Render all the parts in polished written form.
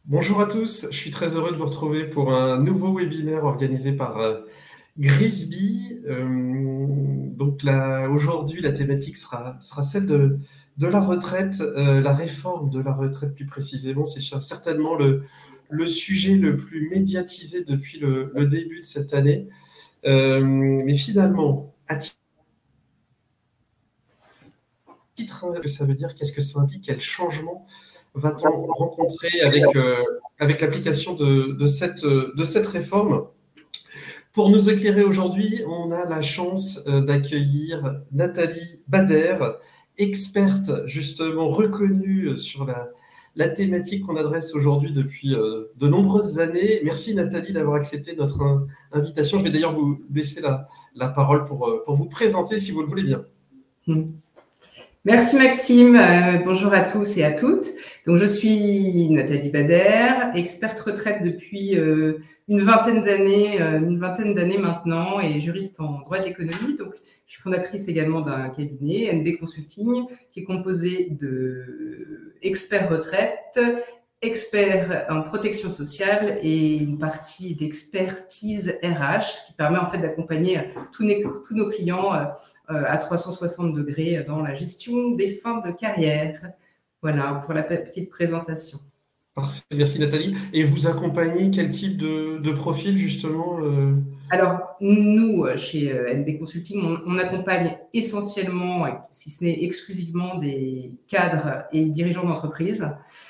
Bonjour à tous, je suis très heureux de vous retrouver pour un nouveau webinaire organisé par Grisby. Aujourd'hui, la thématique sera celle de la retraite, la réforme de la retraite plus précisément. C'est certainement le sujet le plus médiatisé depuis le début de cette année. Mais finalement, à titre, que ça veut dire, qu'est-ce que ça implique, quel changement va-t-on rencontrer avec l'application de cette réforme? Pour nous éclairer aujourd'hui, on a la chance d'accueillir Nathalie Bader, experte justement reconnue sur la thématique qu'on adresse aujourd'hui depuis de nombreuses années. Merci Nathalie d'avoir accepté notre invitation. Je vais d'ailleurs vous laisser la parole pour vous présenter si vous le voulez bien. Merci Maxime, bonjour à tous et à toutes. Donc je suis Nathalie Bader, experte retraite depuis une vingtaine d'années maintenant et juriste en droit de l'économie. Donc je suis fondatrice également d'un cabinet, NB Consulting, qui est composé de experts retraite, experts en protection sociale et une partie d'expertise RH, ce qui permet en fait d'accompagner tous nos clients à 360 degrés dans la gestion des fins de carrière. Voilà pour la petite présentation. Parfait, merci Nathalie. Et vous accompagnez quel type de profil justement Alors, nous, chez NB Consulting, on accompagne essentiellement, si ce n'est exclusivement, des cadres et dirigeants d'entreprise.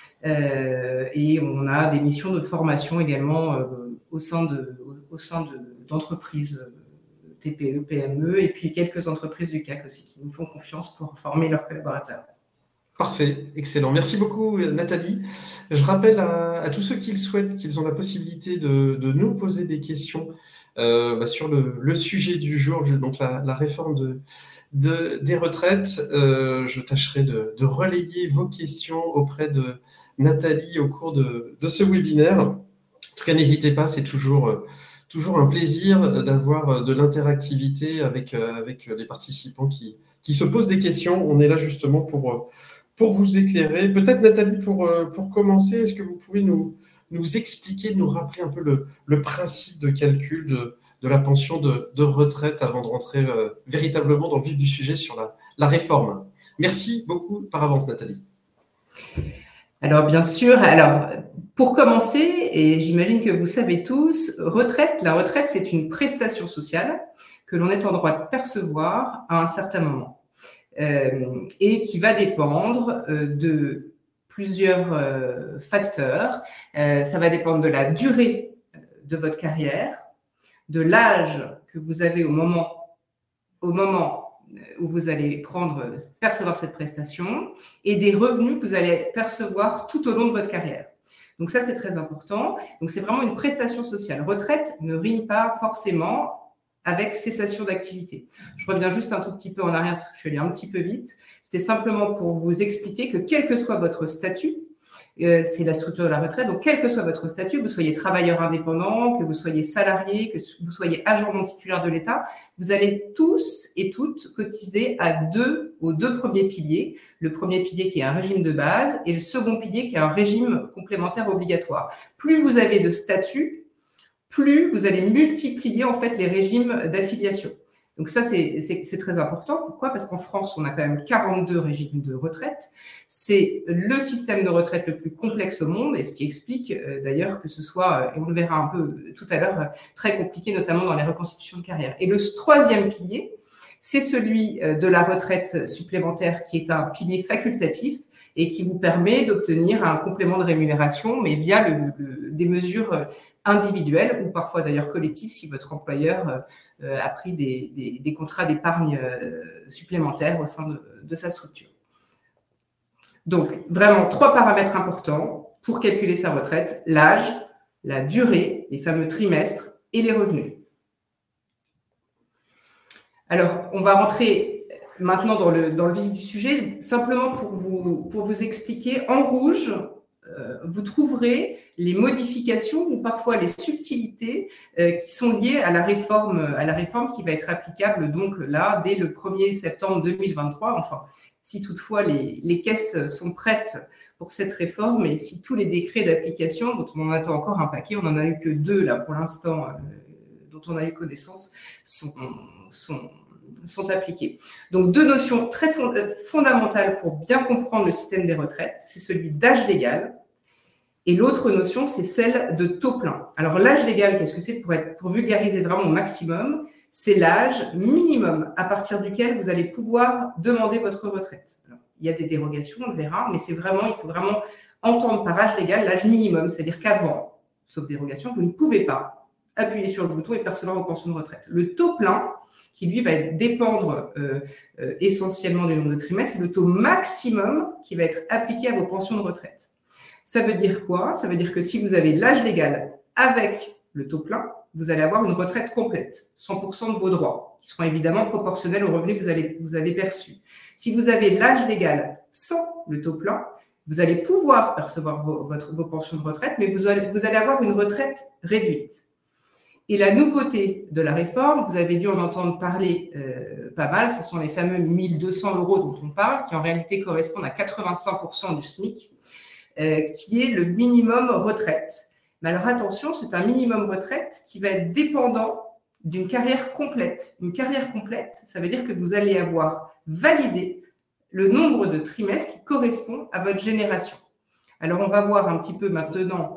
Et on a des missions de formation également au sein d'entreprises TPE, PME, et puis quelques entreprises du CAC aussi qui nous font confiance pour former leurs collaborateurs. Parfait, excellent. Merci beaucoup Nathalie. Je rappelle à tous ceux qui le souhaitent qu'ils ont la possibilité de nous poser des questions sur le sujet du jour, donc la réforme des retraites. Je tâcherai de relayer vos questions auprès de Nathalie au cours de ce webinaire. En tout cas, n'hésitez pas, c'est toujours un plaisir d'avoir de l'interactivité avec les participants qui se posent des questions. On est là justement pour vous éclairer. Peut-être Nathalie, pour commencer, est-ce que vous pouvez nous expliquer, nous rappeler un peu le principe de calcul de la pension de retraite avant de rentrer véritablement dans le vif du sujet sur la réforme. Merci beaucoup par avance Nathalie. Alors bien sûr, pour commencer, et j'imagine que vous savez tous, la retraite c'est une prestation sociale que l'on est en droit de percevoir à un certain moment et qui va dépendre de plusieurs facteurs. Ça va dépendre de la durée de votre carrière, de l'âge que vous avez au moment où vous allez percevoir cette prestation et des revenus que vous allez percevoir tout au long de votre carrière. Donc ça, c'est très important. Donc c'est vraiment une prestation sociale. Retraite ne rime pas forcément avec cessation d'activité. Je reviens juste un tout petit peu en arrière parce que je suis allée un petit peu vite. C'était simplement pour vous expliquer que quel que soit votre statut, c'est la structure de la retraite. Donc, quel que soit votre statut, que vous soyez travailleur indépendant, que vous soyez salarié, que vous soyez agent non titulaire de l'État, vous allez tous et toutes cotiser aux deux premiers piliers. Le premier pilier qui est un régime de base et le second pilier qui est un régime complémentaire obligatoire. Plus vous avez de statut, plus vous allez multiplier en fait les régimes d'affiliation. Donc ça, c'est très important. Pourquoi ? Parce qu'en France, on a quand même 42 régimes de retraite. C'est le système de retraite le plus complexe au monde et ce qui explique d'ailleurs que ce soit, et on le verra un peu tout à l'heure, très compliqué, notamment dans les reconstitutions de carrière. Et le troisième pilier, c'est celui de la retraite supplémentaire qui est un pilier facultatif et qui vous permet d'obtenir un complément de rémunération, mais via des mesures individuelles ou parfois d'ailleurs collectives si votre employeur a pris des contrats d'épargne supplémentaires au sein de sa structure. Donc, vraiment, 3 paramètres importants pour calculer sa retraite: l'âge, la durée, les fameux trimestres et les revenus. Alors, on va rentrer maintenant dans le vif du sujet, simplement pour vous expliquer. En rouge, vous trouverez les modifications ou parfois les subtilités qui sont liées à la réforme qui va être applicable donc là dès le 1er septembre 2023, enfin si toutefois les caisses sont prêtes pour cette réforme et si tous les décrets d'application, dont on en attend encore un paquet, on n'en a eu que 2 là pour l'instant, dont on a eu connaissance, sont appliqués. Donc 2 notions très fondamentales pour bien comprendre le système des retraites, c'est celui d'âge légal et l'autre notion, c'est celle de taux plein. Alors l'âge légal, qu'est-ce que c'est pour vulgariser vraiment au maximum? C'est l'âge minimum à partir duquel vous allez pouvoir demander votre retraite. Alors, il y a des dérogations, on le verra, mais il faut vraiment entendre par âge légal l'âge minimum, c'est-à-dire qu'avant, sauf dérogation, vous ne pouvez pas appuyer sur le bouton et percevoir vos pensions de retraite. Le taux plein, qui lui va dépendre essentiellement du nombre de trimestres, c'est le taux maximum qui va être appliqué à vos pensions de retraite. Ça veut dire quoi? Ça veut dire que si vous avez l'âge légal avec le taux plein, vous allez avoir une retraite complète, 100% de vos droits, qui seront évidemment proportionnels aux revenus que vous avez perçus. Si vous avez l'âge légal sans le taux plein, vous allez pouvoir percevoir vos pensions de retraite, mais vous allez avoir une retraite réduite. Et la nouveauté de la réforme, vous avez dû en entendre parler pas mal, ce sont les fameux 1 200 € dont on parle, qui en réalité correspondent à 85% du SMIC, qui est le minimum retraite. Mais alors attention, c'est un minimum retraite qui va être dépendant d'une carrière complète. Une carrière complète, ça veut dire que vous allez avoir validé le nombre de trimestres qui correspond à votre génération. Alors on va voir un petit peu maintenant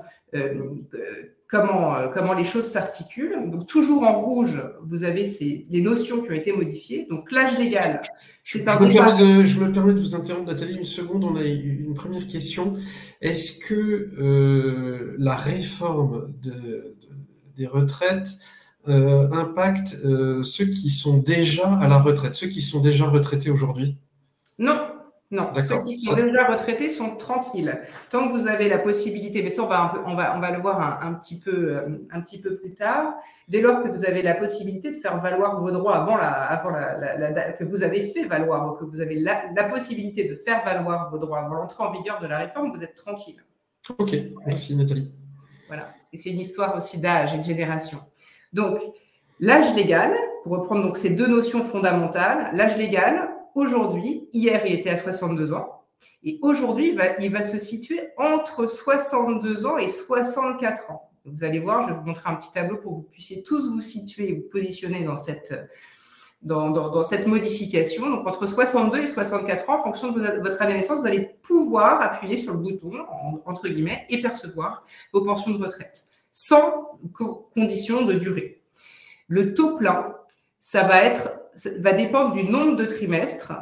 comment les choses s'articulent. Donc toujours en rouge, vous avez les notions qui ont été modifiées. Donc l'âge légal, je me permets de vous interrompre, Nathalie, une seconde. On a une première question. Est-ce que la réforme des retraites impacte ceux qui sont déjà à la retraite, ceux qui sont déjà retraités aujourd'hui? Non. Non, ceux qui sont déjà retraités sont tranquilles. Tant que vous avez la possibilité, mais ça on va le voir un petit peu plus tard, dès lors que vous avez la possibilité de faire valoir vos droits avant la date que vous avez fait valoir, que vous avez la possibilité de faire valoir vos droits avant l'entrée en vigueur de la réforme, vous êtes tranquille. Ok, merci Nathalie. Voilà, et c'est une histoire aussi d'âge et de génération. Donc, l'âge légal, pour reprendre donc ces 2 notions fondamentales, l'âge légal, aujourd'hui, hier, il était à 62 ans. Et aujourd'hui, il va se situer entre 62 ans et 64 ans. Vous allez voir, je vais vous montrer un petit tableau pour que vous puissiez tous vous situer et vous positionner dans cette modification. Donc, entre 62 et 64 ans, en fonction de votre année de naissance, vous allez pouvoir appuyer sur le bouton, entre guillemets, et percevoir vos pensions de retraite, sans condition de durée. Le taux plein, ça va dépendre du nombre de trimestres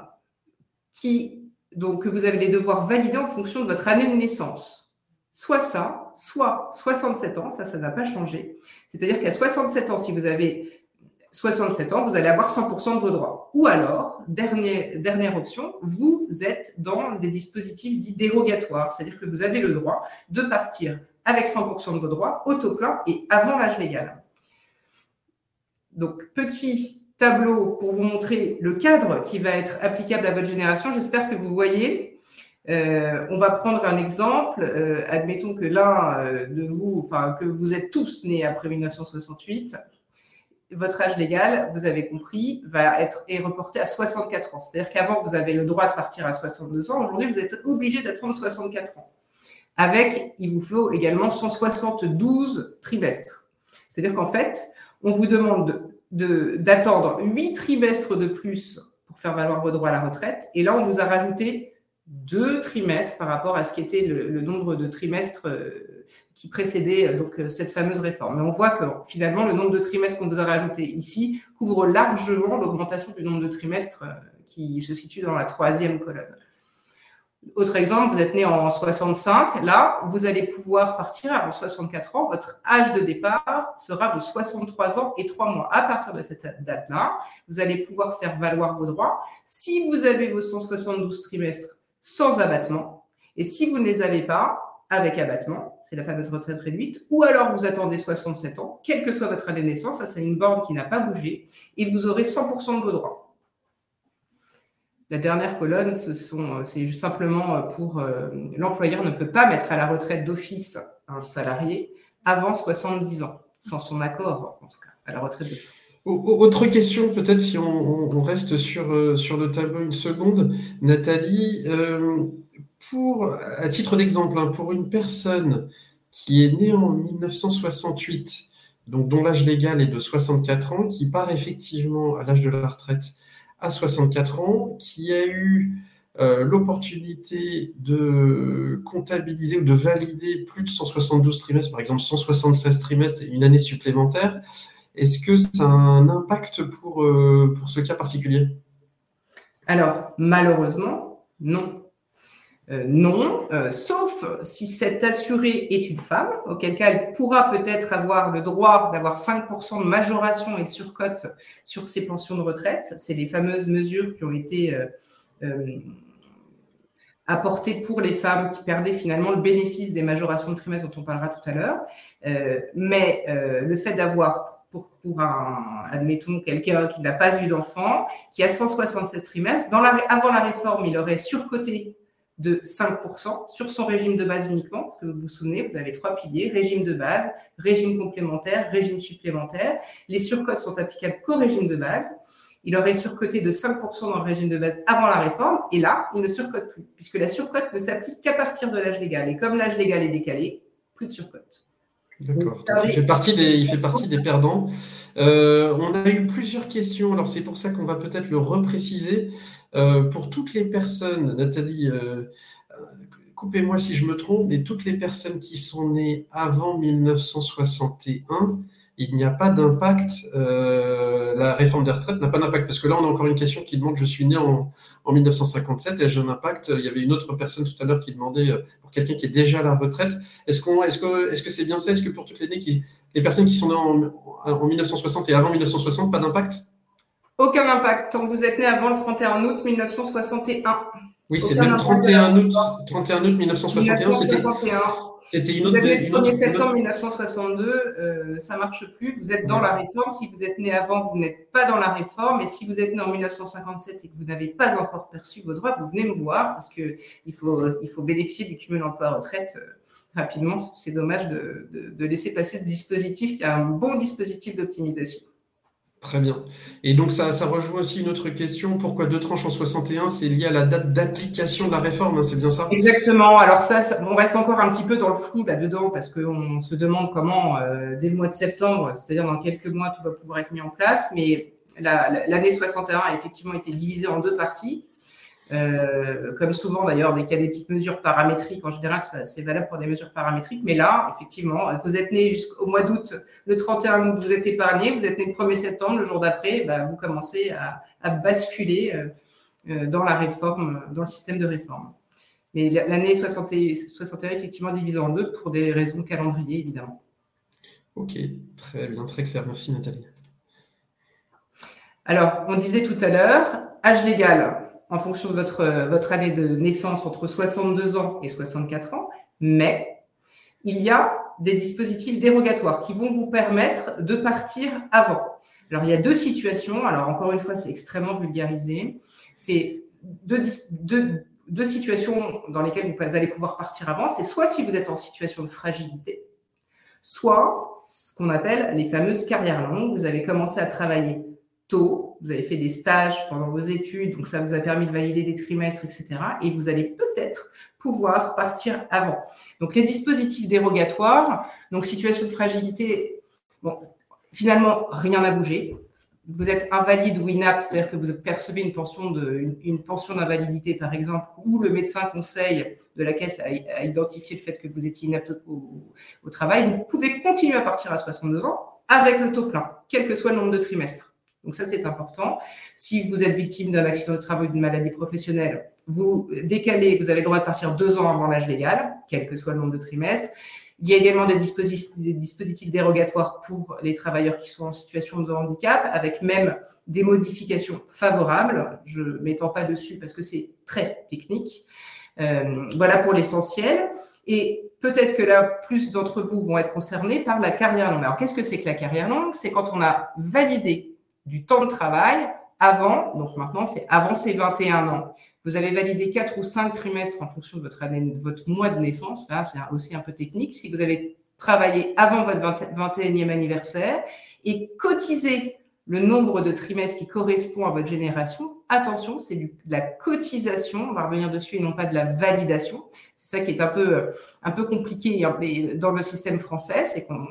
que vous allez devoir valider en fonction de votre année de naissance. Soit ça, soit 67 ans, ça n'a pas changé. C'est-à-dire qu'à 67 ans, si vous avez 67 ans, vous allez avoir 100% de vos droits. Ou alors, dernière option, vous êtes dans des dispositifs dits dérogatoires, c'est-à-dire que vous avez le droit de partir avec 100% de vos droits au taux plein et avant l'âge légal. Donc, petit tableau pour vous montrer le cadre qui va être applicable à votre génération. J'espère que vous voyez. On va prendre un exemple. Admettons que l'un de vous, que vous êtes tous nés après 1968. Votre âge légal, vous avez compris, est reporté à 64 ans. C'est-à-dire qu'avant, vous avez le droit de partir à 62 ans. Aujourd'hui, vous êtes obligé d'attendre 64 ans. Il vous faut également 172 trimestres. C'est-à-dire qu'en fait, on vous demande d'attendre 8 trimestres de plus pour faire valoir vos droits à la retraite. Et là, on vous a rajouté 2 trimestres par rapport à ce qui était le nombre de trimestres qui précédait cette fameuse réforme. Mais on voit que finalement, le nombre de trimestres qu'on vous a rajouté ici couvre largement l'augmentation du nombre de trimestres qui se situe dans la 3e colonne. Autre exemple, vous êtes né en 65, là, vous allez pouvoir partir avant 64 ans. Votre âge de départ sera de 63 ans et 3 mois. À partir de cette date-là, vous allez pouvoir faire valoir vos droits si vous avez vos 172 trimestres sans abattement. Et si vous ne les avez pas, avec abattement, c'est la fameuse retraite réduite, ou alors vous attendez 67 ans, quelle que soit votre année de naissance, ça c'est une borne qui n'a pas bougé, et vous aurez 100% de vos droits. La dernière colonne, c'est simplement pour l'employeur ne peut pas mettre à la retraite d'office un salarié avant 70 ans, sans son accord, en tout cas, à la retraite d'office. Autre question, peut-être si on reste sur le tableau une seconde, Nathalie, à titre d'exemple, hein, pour une personne qui est née en 1968, donc dont l'âge légal est de 64 ans, qui part effectivement à l'âge de la retraite à 64 ans, qui a eu l'opportunité de comptabiliser ou de valider plus de 172 trimestres, par exemple 176 trimestres et une année supplémentaire, est-ce que ça a un impact pour ce cas particulier? Alors, malheureusement, non. Non, sauf si cette assurée est une femme, auquel cas elle pourra peut-être avoir le droit d'avoir 5% de majoration et de surcote sur ses pensions de retraite. C'est les fameuses mesures qui ont été apportées pour les femmes qui perdaient finalement le bénéfice des majorations de trimestre dont on parlera tout à l'heure. Mais le fait d'avoir admettons, quelqu'un qui n'a pas eu d'enfant, qui a 176 trimestres, avant la réforme, il aurait surcoté de 5% sur son régime de base uniquement, parce que vous vous souvenez, vous avez 3 piliers, régime de base, régime complémentaire, régime supplémentaire. Les surcotes sont applicables qu'au régime de base. Il aurait surcoté de 5% dans le régime de base avant la réforme, et là, il ne surcote plus, puisque la surcote ne s'applique qu'à partir de l'âge légal. Et comme l'âge légal est décalé, plus de surcote. D'accord, donc il fait partie des perdants. On a eu plusieurs questions, alors c'est pour ça qu'on va peut-être le repréciser. Pour toutes les personnes, Nathalie, coupez-moi si je me trompe, mais toutes les personnes qui sont nées avant 1961, il n'y a pas d'impact, la réforme des retraites n'a pas d'impact, parce que là on a encore une question qui demande, je suis né en 1957 et j'ai un impact. Il y avait une autre personne tout à l'heure qui demandait, pour quelqu'un qui est déjà à la retraite, est-ce que c'est bien ça? Est-ce que pour toutes les personnes qui sont nées en 1960 et avant 1960, pas d'impact? Aucun impact, tant que vous êtes né avant le 31 août 1961. Oui, c'est le même 31 août 1961. C'était une autre. Vous êtes né le 1er septembre 1962, ça marche plus. Vous êtes dans la réforme. Si vous êtes né avant, vous n'êtes pas dans la réforme. Et si vous êtes né en 1957 et que vous n'avez pas encore perçu vos droits, vous venez me voir parce qu'il faut bénéficier du cumul emploi-retraite rapidement. C'est dommage de laisser passer ce dispositif qui est un bon dispositif d'optimisation. Très bien. Et donc, ça rejoint aussi une autre question. Pourquoi 2 tranches en 61? C'est lié à la date d'application de la réforme, hein, c'est bien ça? Exactement. Alors ça, on reste encore un petit peu dans le flou là-dedans parce qu'on se demande comment, dès le mois de septembre, c'est-à-dire dans quelques mois, tout va pouvoir être mis en place. Mais l'année 61 a effectivement été divisée en 2 parties. Comme souvent d'ailleurs, dès qu'il y a des petites mesures paramétriques, en général, c'est valable pour des mesures paramétriques. Mais là, effectivement, vous êtes né jusqu'au mois d'août, le 31 août, vous êtes épargné, vous êtes né le 1er septembre, le jour d'après, vous commencez à basculer dans la réforme, dans le système de réforme. Mais l'année 61, effectivement, divisée en 2 pour des raisons de calendrier, évidemment. Ok, très bien, très clair. Merci Nathalie. Alors, on disait tout à l'heure, âge légal en fonction de votre année de naissance entre 62 ans et 64 ans, mais il y a des dispositifs dérogatoires qui vont vous permettre de partir avant. Alors, il y a 2 situations. Alors, encore une fois, c'est extrêmement vulgarisé. C'est deux situations dans lesquelles vous allez pouvoir partir avant. C'est soit si vous êtes en situation de fragilité, soit ce qu'on appelle les fameuses carrières longues. Vous avez commencé à travailler tôt, vous avez fait des stages pendant vos études, donc ça vous a permis de valider des trimestres, etc. Et vous allez peut-être pouvoir partir avant. Donc, les dispositifs dérogatoires, donc situation de fragilité, bon, finalement, rien n'a bougé. Vous êtes invalide ou inapte, c'est-à-dire que vous percevez une pension d'invalidité, par exemple, ou le médecin conseil de la caisse a identifié le fait que vous étiez inapte au travail, vous pouvez continuer à partir à 62 ans avec le taux plein, quel que soit le nombre de trimestres. Donc ça, c'est important. Si vous êtes victime d'un accident de travail ou d'une maladie professionnelle, vous décalez, vous avez le droit de partir 2 ans avant l'âge légal, quel que soit le nombre de trimestres. Il y a également des dispositifs dérogatoires pour les travailleurs qui sont en situation de handicap, avec même des modifications favorables. Je ne m'étends pas dessus parce que c'est très technique. Voilà pour l'essentiel. Et peut-être que là, plus d'entre vous vont être concernés par la carrière longue. Alors, qu'est-ce que c'est que la carrière longue? C'est quand on a validé du temps de travail avant, donc maintenant c'est avant ses 21 ans. Vous avez validé 4 ou 5 trimestres en fonction de votre mois de naissance. Là, c'est aussi un peu technique. Si vous avez travaillé avant votre 21e anniversaire et cotisé le nombre de trimestres qui correspond à votre génération, attention, c'est de la cotisation, on va revenir dessus, et non pas de la validation. C'est ça qui est un peu compliqué dans le système français, c'est qu'on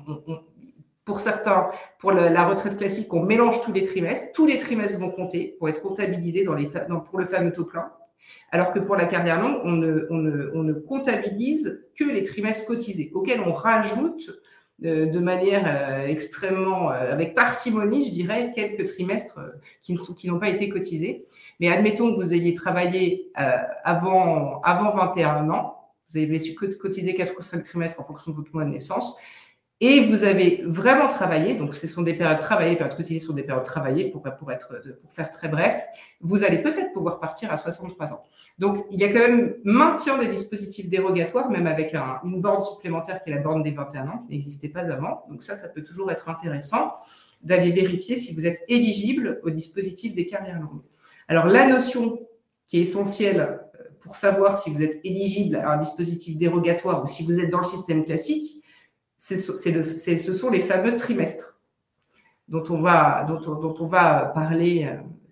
pour certains, pour la retraite classique, on mélange tous les trimestres vont compter pour être comptabilisés pour le fameux taux plein, alors que pour la carrière longue, on ne comptabilise que les trimestres cotisés, auxquels on rajoute de manière extrêmement, avec parcimonie, je dirais, quelques trimestres qui n'ont pas été cotisés. Mais admettons que vous ayez travaillé avant 21 ans, vous avez cotisé 4 ou 5 trimestres en fonction de votre mois de naissance, et vous avez vraiment travaillé, donc ce sont des périodes travaillées, les périodes cotisées sont des périodes travaillées, pour faire très bref, vous allez peut-être pouvoir partir à 63 ans. Donc, il y a quand même maintien des dispositifs dérogatoires, même avec une borne supplémentaire qui est la borne des 21 ans, qui n'existait pas avant. Donc ça peut toujours être intéressant d'aller vérifier si vous êtes éligible au dispositif des carrières longues. Alors, la notion qui est essentielle pour savoir si vous êtes éligible à un dispositif dérogatoire ou si vous êtes dans le système classique, ce sont les fameux trimestres dont on va parler.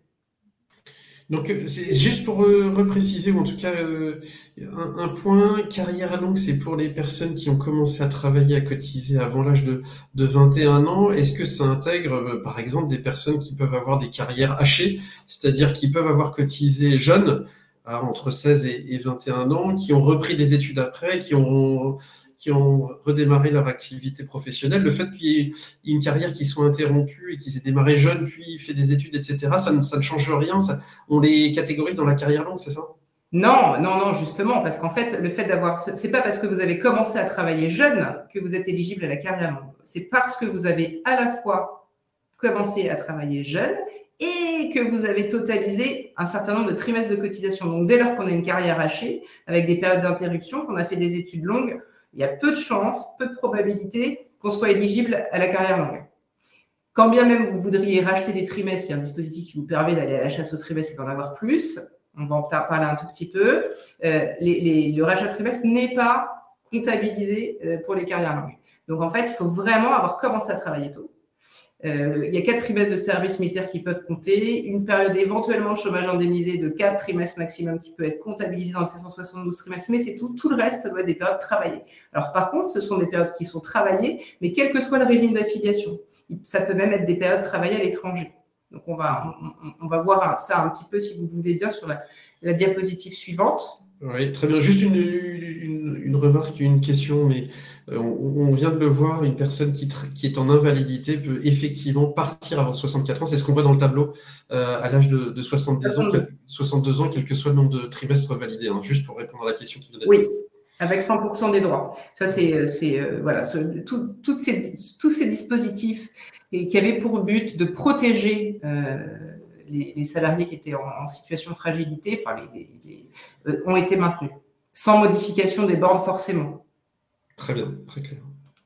Donc, c'est juste pour repréciser, ou en tout cas, un point, carrière longue, c'est pour les personnes qui ont commencé à travailler, à cotiser avant l'âge de 21 ans. Est-ce que ça intègre, par exemple, des personnes qui peuvent avoir des carrières hachées, c'est-à-dire qui peuvent avoir cotisé jeunes, entre 16 et 21 ans, qui ont repris des études après, qui ont redémarré leur activité professionnelle, le fait qu'il y ait une carrière qui soit interrompue et qu'ils aient démarré jeune, puis fait des études, etc., ça ne change rien, on les catégorise dans la carrière longue, c'est ça? Non, justement, parce qu'en fait, le fait d'avoir, c'est pas parce que vous avez commencé à travailler jeune que vous êtes éligible à la carrière longue. C'est parce que vous avez à la fois commencé à travailler jeune et que vous avez totalisé un certain nombre de trimestres de cotisation. Donc, dès lors qu'on a une carrière hachée, avec des périodes d'interruption, qu'on a fait des études longues, il y a peu de chances, peu de probabilités qu'on soit éligible à la carrière longue. Quand bien même vous voudriez racheter des trimestres, qui est un dispositif qui vous permet d'aller à la chasse aux trimestres et d'en avoir plus, on va en parler un tout petit peu, le rachat de trimestre n'est pas comptabilisé pour les carrières longues. Donc en fait, il faut vraiment avoir commencé à travailler tôt. Il y a 4 trimestres de service militaire qui peuvent compter, une période éventuellement de chômage indemnisé de 4 trimestres maximum qui peut être comptabilisée dans ces 172 trimestres, mais c'est tout. Tout le reste, ça doit être des périodes travaillées. Alors par contre, ce sont des périodes qui sont travaillées, mais quel que soit le régime d'affiliation. Ça peut même être des périodes travaillées à l'étranger. Donc on va voir ça un petit peu, si vous voulez bien, sur la diapositive suivante. Oui, très bien. Juste une remarque, une question, mais on vient de le voir, une personne qui est en invalidité peut effectivement partir avant 64 ans. C'est ce qu'on voit dans le tableau à l'âge de 62 ans, quel que soit le nombre de trimestres validés. Hein, juste pour répondre à la question qui vient d'être posée. Oui, avec 100% des droits. Ça, voilà, tous ces dispositifs qui avaient pour but de protéger les salariés qui étaient en situation de fragilité, ont été maintenus, sans modification des bornes forcément. Très bien, très clair.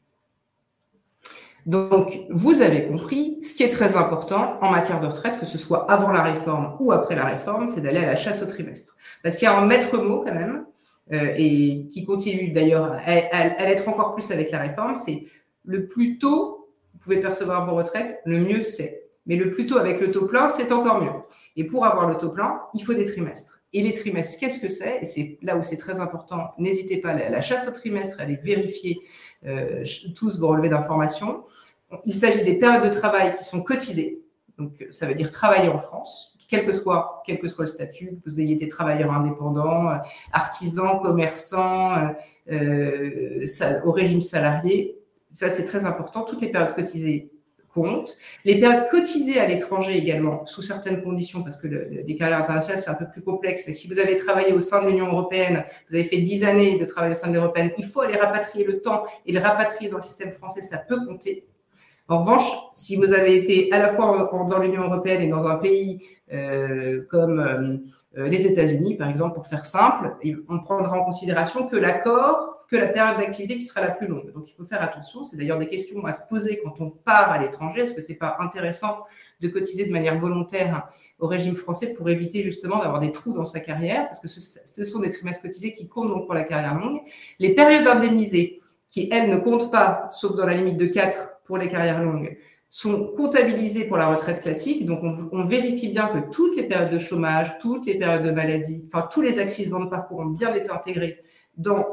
Donc, vous avez compris, ce qui est très important en matière de retraite, que ce soit avant la réforme ou après la réforme, c'est d'aller à la chasse au trimestre. Parce qu'il y a un maître mot quand même, et qui continue d'ailleurs à l'être encore plus avec la réforme, c'est le plus tôt vous pouvez percevoir vos retraites, le mieux c'est. Mais le plus tôt avec le taux plein, c'est encore mieux. Et pour avoir le taux plein, il faut des trimestres. Et les trimestres, qu'est-ce que c'est? Et c'est là où c'est très important. N'hésitez pas à aller à la chasse au trimestre, à aller vérifier tous vos relevés d'informations. Il s'agit des périodes de travail qui sont cotisées. Donc, ça veut dire travailler en France, quel que soit le statut, que vous ayez été travailleur indépendant, artisan, commerçant, au régime salarié. Ça, c'est très important. Toutes les périodes cotisées comptent. Les périodes cotisées à l'étranger également, sous certaines conditions, parce que les carrières internationales, c'est un peu plus complexe. Mais si vous avez travaillé au sein de l'Union européenne, vous avez fait 10 années de travail au sein de l'Union européenne, il faut aller rapatrier le temps et le rapatrier dans le système français, ça peut compter. En revanche, si vous avez été à la fois dans l'Union européenne et dans un pays comme les États-Unis, par exemple, pour faire simple, on prendra en considération que la période d'activité qui sera la plus longue. Donc, il faut faire attention. C'est d'ailleurs des questions à se poser quand on part à l'étranger. Est-ce que ce n'est pas intéressant de cotiser de manière volontaire au régime français pour éviter justement d'avoir des trous dans sa carrière? Parce que ce sont des trimestres cotisés qui comptent donc pour la carrière longue. Les périodes indemnisées, qui, elles, ne comptent pas, sauf dans la limite de 4 pour les carrières longues, sont comptabilisés pour la retraite classique. Donc, on vérifie bien que toutes les périodes de chômage, toutes les périodes de maladie, enfin, tous les accidents de parcours ont bien été intégrés dans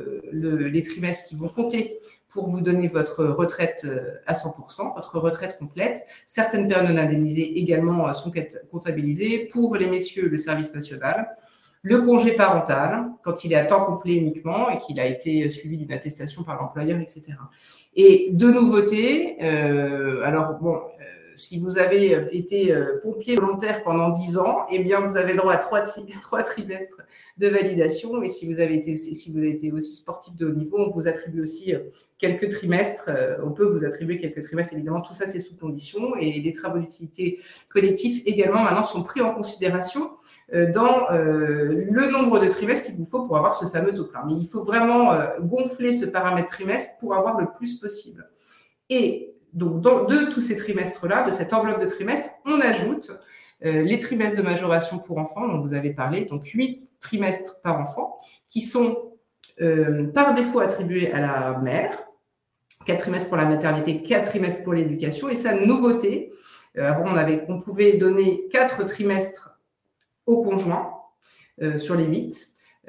les trimestres qui vont compter pour vous donner votre retraite à 100%, votre retraite complète. Certaines périodes non indemnisées également sont comptabilisées. Pour les messieurs, le service national. Le congé parental, quand il est à temps complet uniquement et qu'il a été suivi d'une attestation par l'employeur, etc. Et de nouveautés, alors bon, si vous avez été pompier volontaire pendant 10 ans, eh bien vous avez le droit à 3 trimestres de validation. Et si vous avez été aussi sportif de haut niveau, on vous attribue aussi quelques trimestres. On peut vous attribuer quelques trimestres, évidemment. Tout ça, c'est sous condition. Et les travaux d'utilité collective également maintenant sont pris en considération dans le nombre de trimestres qu'il vous faut pour avoir ce fameux taux plein. Mais il faut vraiment gonfler ce paramètre trimestre pour avoir le plus possible. Et donc, de tous ces trimestres-là, de cette enveloppe de trimestres, on ajoute les trimestres de majoration pour enfants, dont vous avez parlé, donc 8 trimestres par enfant, qui sont par défaut attribués à la mère, 4 trimestres pour la maternité, 4 trimestres pour l'éducation. Et ça, nouveauté, avant on pouvait donner 4 trimestres au conjoint sur les 8.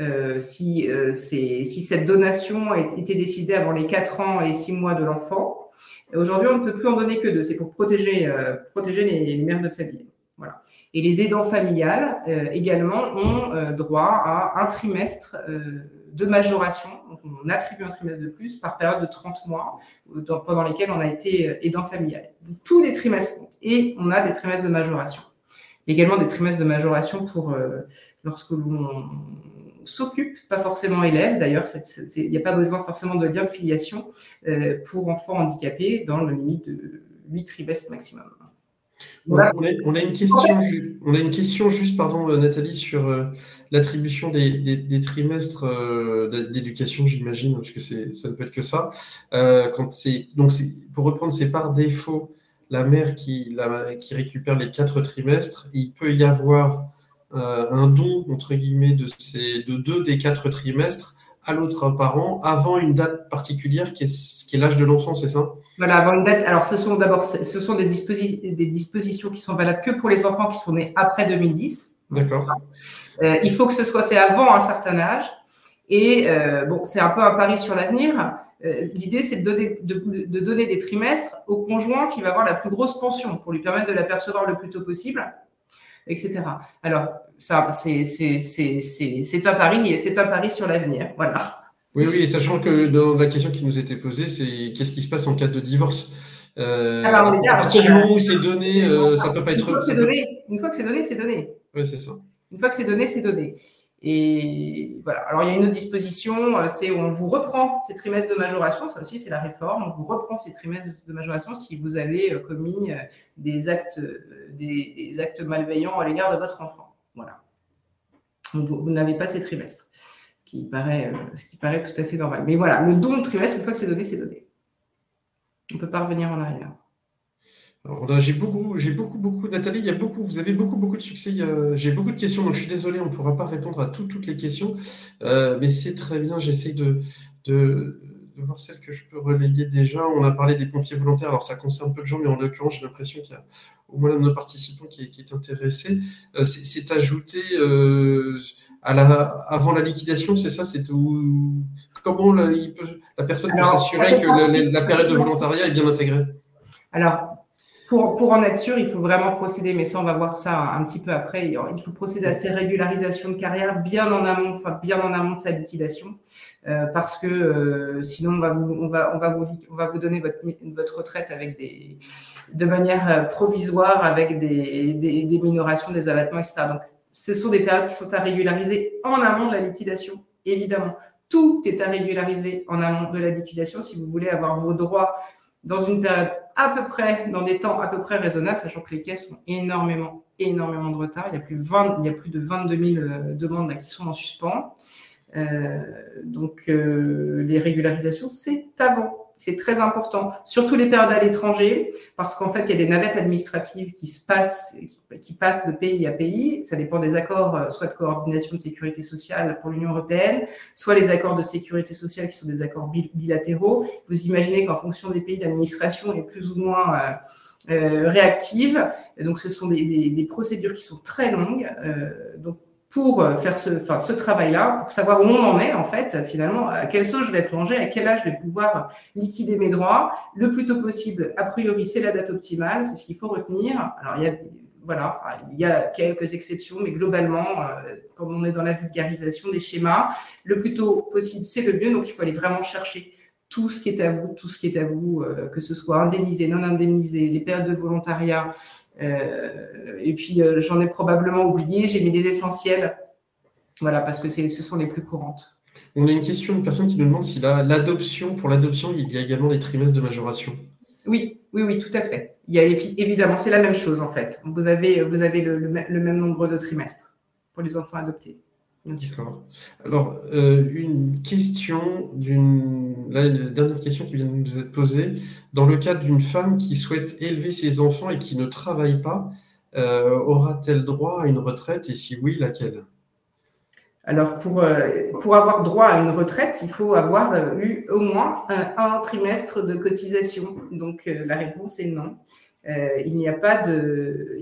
Si cette donation était décidée avant les 4 ans et 6 mois de l'enfant. Aujourd'hui, on ne peut plus en donner que 2. C'est pour protéger les mères de famille. Voilà. Et les aidants familiales également ont droit à un trimestre de majoration. Donc, on attribue un trimestre de plus par période de 30 mois pendant lesquels on a été aidant familial. Tous les trimestres comptent. Et on a des trimestres de majoration. Également des trimestres de majoration pour lorsque l'on s'occupe, pas forcément élève d'ailleurs, il n'y a pas besoin forcément de lien de filiation pour enfants handicapés dans le limite de 8 trimestres maximum. Voilà. On a une question juste, pardon Nathalie, sur l'attribution des trimestres d'éducation, j'imagine, parce que ça ne peut être que ça. Pour reprendre, c'est par défaut la mère qui récupère les 4 trimestres. Il peut y avoir un don, entre guillemets, de 2 des 4 trimestres à l'autre parent avant une date particulière qui est l'âge de l'enfant, c'est ça? Voilà, avant une date. Alors, ce sont des dispositions qui sont valables que pour les enfants qui sont nés après 2010. D'accord. Il faut que ce soit fait avant un certain âge. Et bon, c'est un peu un pari sur l'avenir. L'idée, c'est de donner des trimestres au conjoint qui va avoir la plus grosse pension pour lui permettre de l'apercevoir le plus tôt possible, etc. Alors, ça, c'est un pari sur l'avenir. Voilà. Oui, et sachant que dans la question qui nous était posée, c'est qu'est-ce qui se passe en cas de divorce? À partir du moment où c'est donné, ça ne peut pas être... Une fois que c'est donné, c'est donné. Oui, c'est ça. Une fois que c'est donné, c'est donné. Et voilà. Alors, il y a une autre disposition, c'est où on vous reprend ces trimestres de majoration. Ça aussi, c'est la réforme. On vous reprend ces trimestres de majoration si vous avez commis des actes malveillants à l'égard de votre enfant. Voilà. Donc, vous n'avez pas ces trimestres, ce qui paraît tout à fait normal. Mais voilà, le don de trimestre, une fois que c'est donné, c'est donné. On ne peut pas revenir en arrière. Alors là, j'ai beaucoup, Nathalie, vous avez beaucoup de succès. J'ai beaucoup de questions, donc je suis désolé, on ne pourra pas répondre à toutes les questions, mais c'est très bien. J'essaie de voir celles que je peux relayer déjà. On a parlé des pompiers volontaires, alors ça concerne peu de gens, mais en l'occurrence, j'ai l'impression qu'il y a au moins l'un de nos participants qui est intéressé. C'est ajouté avant la liquidation, c'est ça? Comment la personne peut s'assurer que la période de volontariat est bien intégrée? Alors, pour en être sûr, il faut vraiment procéder, mais ça, on va voir ça un petit peu après. Il faut procéder à ces régularisations de carrière bien en amont de sa liquidation, parce que sinon, on va vous donner votre retraite de manière provisoire avec des minorations, des abattements, etc. Donc, ce sont des périodes qui sont à régulariser en amont de la liquidation, évidemment. Tout est à régulariser en amont de la liquidation si vous voulez avoir vos droits dans une période dans des temps à peu près raisonnables, sachant que les caisses ont énormément de retard. Il y a plus de 22 000 demandes là, qui sont en suspens. Donc, les régularisations, c'est avant C'est très important, surtout les périodes à l'étranger, parce qu'en fait, il y a des navettes administratives qui passent de pays à pays. Ça dépend des accords, soit de coordination de sécurité sociale pour l'Union européenne, soit les accords de sécurité sociale qui sont des accords bilatéraux. Vous imaginez qu'en fonction des pays, l'administration est plus ou moins réactive. Donc, ce sont des procédures qui sont très longues. Donc, pour faire ce travail-là, pour savoir où on en est, en fait, finalement, à quelle sauce je vais être mangée, à quel âge je vais pouvoir liquider mes droits, le plus tôt possible. A priori, c'est la date optimale, c'est ce qu'il faut retenir. Alors, il y a quelques exceptions, mais globalement, quand on est dans la vulgarisation des schémas, le plus tôt possible, c'est le mieux. Donc, il faut aller vraiment chercher tout ce qui est à vous, que ce soit indemnisé, non indemnisé, les périodes de volontariat. Et puis, j'en ai probablement oublié, j'ai mis des essentiels, voilà, parce que ce sont les plus courantes. On a une question, une personne qui nous demande si pour l'adoption, il y a également des trimestres de majoration. Oui, tout à fait. Il y a évidemment, c'est la même chose en fait. Vous avez le même nombre de trimestres pour les enfants adoptés. D'accord. Alors, une question la dernière question qui vient de nous être posée. Dans le cas d'une femme qui souhaite élever ses enfants et qui ne travaille pas, aura-t-elle droit à une retraite et si oui, laquelle? Alors, pour avoir droit à une retraite, il faut avoir eu au moins un trimestre de cotisation. Donc, la réponse est non. Il n'y a pas de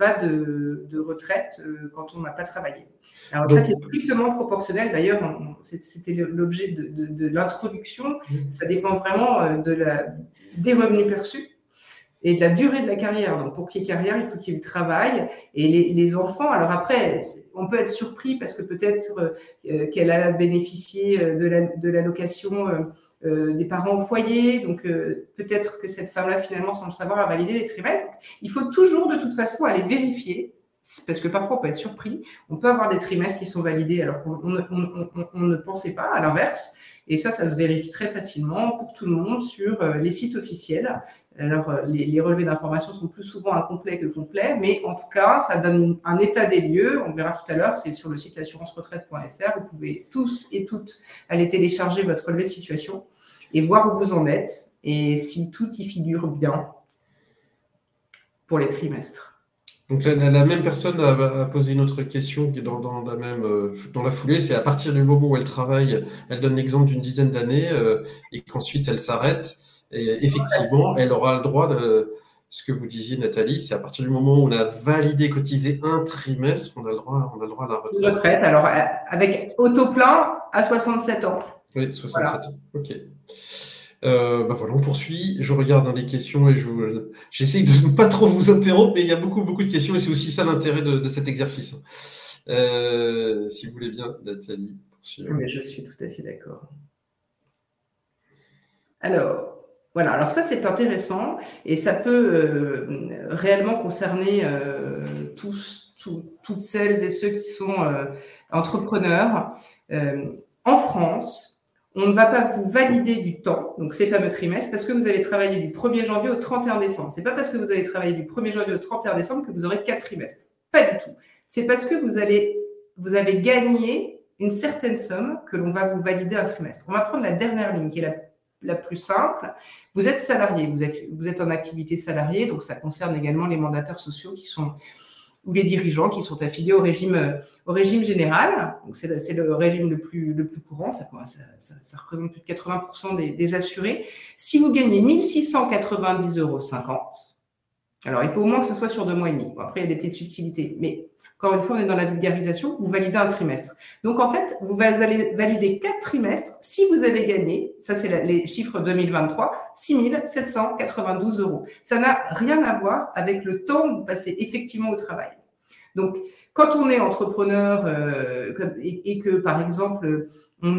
retraite quand on n'a pas travaillé. La retraite est strictement proportionnelle. D'ailleurs, c'était l'objet de l'introduction. Ça dépend vraiment des revenus perçus et de la durée de la carrière. Donc, pour qu'il y ait carrière, il faut qu'il y ait du travail. Et les enfants, alors après, on peut être surpris parce que peut-être qu'elle a bénéficié de l'allocation des parents au foyer. Donc, peut-être que cette femme-là, finalement, sans le savoir, a validé les trimestres. Donc, il faut toujours, de toute façon, aller vérifier. Parce que parfois, on peut être surpris. On peut avoir des trimestres qui sont validés alors qu'on ne pensait pas, à l'inverse. Et ça se vérifie très facilement pour tout le monde sur les sites officiels. Alors, les relevés d'informations sont plus souvent incomplets que complets, mais en tout cas, ça donne un état des lieux. On verra tout à l'heure, c'est sur le site assurance-retraite.fr. Vous pouvez tous et toutes aller télécharger votre relevé de situation et voir où vous en êtes et si tout y figure bien pour les trimestres. Donc la même personne a posé une autre question qui est dans la foulée, c'est à partir du moment où elle travaille, elle donne l'exemple d'une dizaine d'années et qu'ensuite elle s'arrête. Et effectivement, elle aura le droit de ce que vous disiez, Nathalie, c'est à partir du moment où on a validé, cotisé un trimestre, on a le droit à la retraite. Retraite, alors avec auto-plein à 67 ans. Oui, 67 ans, ok. Voilà, on poursuit. Je regarde les questions et j'essaie de ne pas trop vous interrompre, mais il y a beaucoup de questions et c'est aussi ça l'intérêt de cet exercice. Si vous voulez bien, Nathalie, poursuivre. Mais je suis tout à fait d'accord. Alors, voilà. Alors ça, c'est intéressant et ça peut réellement concerner toutes celles et ceux qui sont entrepreneurs. En France, on ne va pas vous valider du temps, donc ces fameux trimestres, parce que vous avez travaillé du 1er janvier au 31 décembre. Ce n'est pas parce que vous avez travaillé du 1er janvier au 31 décembre que vous aurez 4 trimestres. Pas du tout. C'est parce que vous avez gagné une certaine somme que l'on va vous valider un trimestre. On va prendre la dernière ligne qui est la plus simple. Vous êtes salarié, vous êtes en activité salariée, donc ça concerne également les mandataires sociaux ou les dirigeants qui sont affiliés au régime général. Donc c'est le régime le plus courant, ça représente plus de 80% des assurés. Si vous gagnez 1 690,50 €, alors il faut au moins que ce soit sur 2 mois et demi. Bon, après, il y a des petites subtilités, mais encore une fois, on est dans la vulgarisation, vous validez un trimestre. Donc, en fait, vous allez valider 4 trimestres si vous avez gagné, ça c'est les chiffres 2023, 6 792 €. Ça n'a rien à voir avec le temps que vous passez effectivement au travail. Donc, quand on est entrepreneur et que, par exemple, on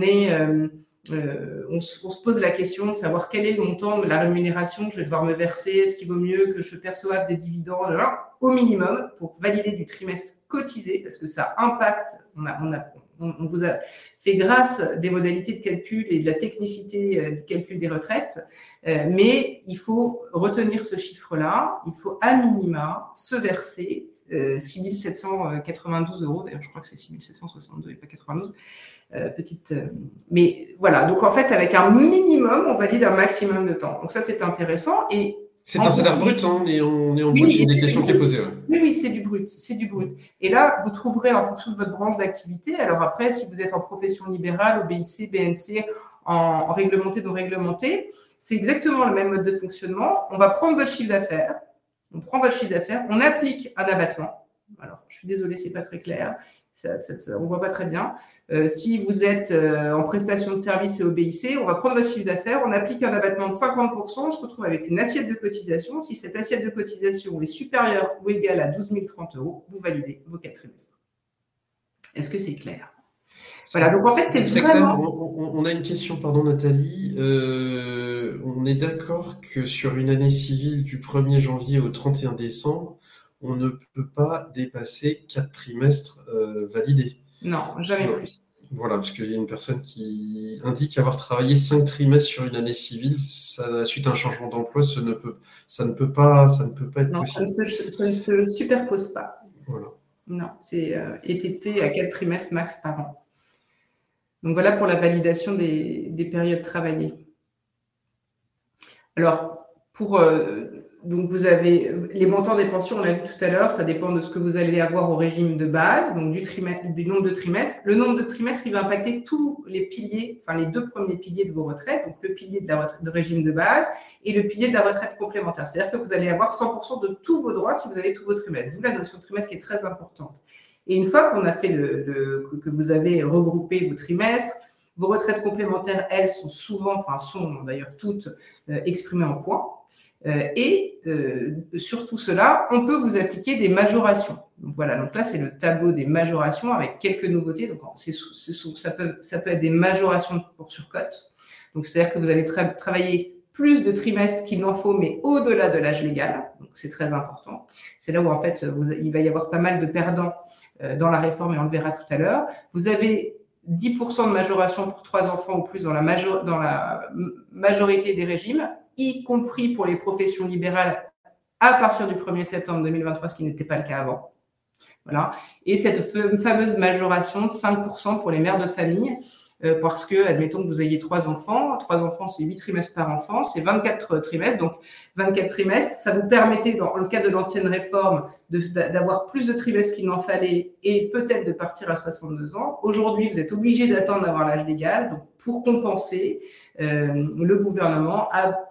se pose la question de savoir quel est le montant de la rémunération que je vais devoir me verser, est-ce qu'il vaut mieux que je perçoive des dividendes au minimum pour valider du trimestre cotisé, parce que ça impacte, on vous a fait grâce des modalités de calcul et de la technicité du calcul des retraites, mais il faut retenir ce chiffre-là, il faut à minima se verser 6 792 €, d'ailleurs je crois que c'est 6 762 et pas 92, Mais voilà, donc en fait, avec un minimum, on valide un maximum de temps. Donc ça, c'est intéressant. Et c'est un salaire brut, hein, on est en brut, c'est une des questions qui est posée. Ouais. Oui, c'est du brut, c'est du brut. Et là, vous trouverez en fonction de votre branche d'activité. Alors après, si vous êtes en profession libérale, OBIC, BNC, en réglementé, non réglementé, c'est exactement le même mode de fonctionnement. On va prendre votre chiffre d'affaires, on applique un abattement. Alors, je suis désolée, c'est pas très clair. On voit pas très bien. Si vous êtes en prestation de service et OBIC, on va prendre votre chiffre d'affaires, on applique un abattement de 50%, on se retrouve avec une assiette de cotisation. Si cette assiette de cotisation est supérieure ou égale à 12 030 €, vous validez vos 4 trimestres. Est-ce que c'est clair? Voilà, donc en fait, c'est très vraiment... clair. On a une question, pardon Nathalie. On est d'accord que sur une année civile du 1er janvier au 31 décembre, on ne peut pas dépasser 4 trimestres validés. Non, jamais plus. Voilà, parce qu'il y a une personne qui indique avoir travaillé 5 trimestres sur une année civile, suite à un changement d'emploi, ça ne peut pas être possible. Ça ne se superpose pas. Voilà. Non, c'est ETT à 4 trimestres max par an. Donc voilà pour la validation des périodes travaillées. Alors, donc vous avez les montants des pensions, on l'a vu tout à l'heure, ça dépend de ce que vous allez avoir au régime de base, donc du nombre de trimestres. Le nombre de trimestres, il va impacter tous les piliers, enfin les 2 premiers piliers de vos retraites, donc le pilier de la retraite de régime de base et le pilier de la retraite complémentaire. C'est-à-dire que vous allez avoir 100% de tous vos droits si vous avez tous vos trimestres. D'où la notion de trimestre qui est très importante. Et une fois qu'on a fait que vous avez regroupé vos trimestres, vos retraites complémentaires, elles, sont d'ailleurs toutes exprimées en points. Et sur tout cela, on peut vous appliquer des majorations. Donc voilà, donc là, c'est le tableau des majorations avec quelques nouveautés. Donc ça peut être des majorations pour surcote. Donc c'est-à-dire que vous allez travailler plus de trimestres qu'il n'en faut, mais au-delà de l'âge légal. Donc c'est très important. C'est là où en fait, il va y avoir pas mal de perdants dans la réforme et on le verra tout à l'heure. Vous avez 10% de majoration pour 3 enfants ou plus dans la majorité des régimes, y compris pour les professions libérales à partir du 1er septembre 2023, ce qui n'était pas le cas avant. Voilà. Et cette fameuse majoration de 5% pour les mères de famille, parce que, admettons que vous ayez 3 enfants, c'est 8 trimestres par enfant, c'est 24 trimestres. Donc, 24 trimestres, ça vous permettait, dans le cadre de l'ancienne réforme, d'avoir plus de trimestres qu'il n'en fallait et peut-être de partir à 62 ans. Aujourd'hui, vous êtes obligé d'attendre d'avoir l'âge légal. Donc, pour compenser, le gouvernement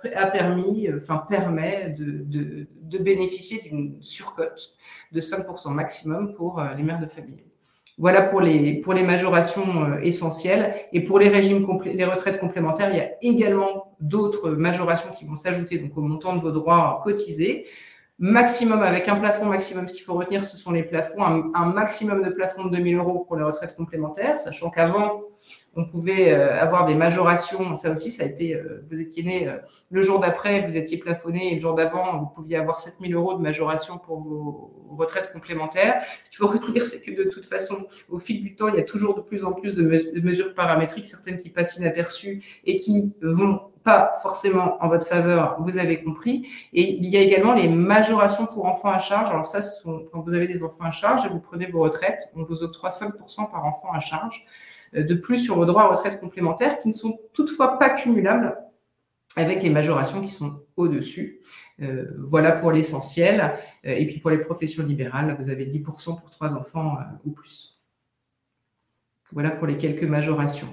permet de bénéficier d'une surcote de 5% maximum pour les mères de famille. Voilà pour les majorations essentielles. Et pour les retraites complémentaires, il y a également d'autres majorations qui vont s'ajouter donc au montant de vos droits cotisés. Maximum, avec un plafond maximum, ce qu'il faut retenir, ce sont les plafonds, un maximum de plafond de 2 000 € pour les retraites complémentaires, sachant qu'avant, on pouvait avoir des majorations. Ça aussi, ça a été, vous étiez né le jour d'après, vous étiez plafonné, et le jour d'avant, vous pouviez avoir 7 000 € de majoration pour vos retraites complémentaires. Ce qu'il faut retenir, c'est que de toute façon, au fil du temps, il y a toujours de plus en plus de mesures paramétriques, certaines qui passent inaperçues et qui vont pas forcément en votre faveur, vous avez compris. Et il y a également les majorations pour enfants à charge. Alors ça, quand vous avez des enfants à charge et vous prenez vos retraites, on vous octroie 5% par enfant à charge de plus sur vos droits à retraite complémentaires qui ne sont toutefois pas cumulables avec les majorations qui sont au-dessus. Voilà pour l'essentiel. Et puis pour les professions libérales, vous avez 10% pour 3 enfants ou plus. Voilà pour les quelques majorations.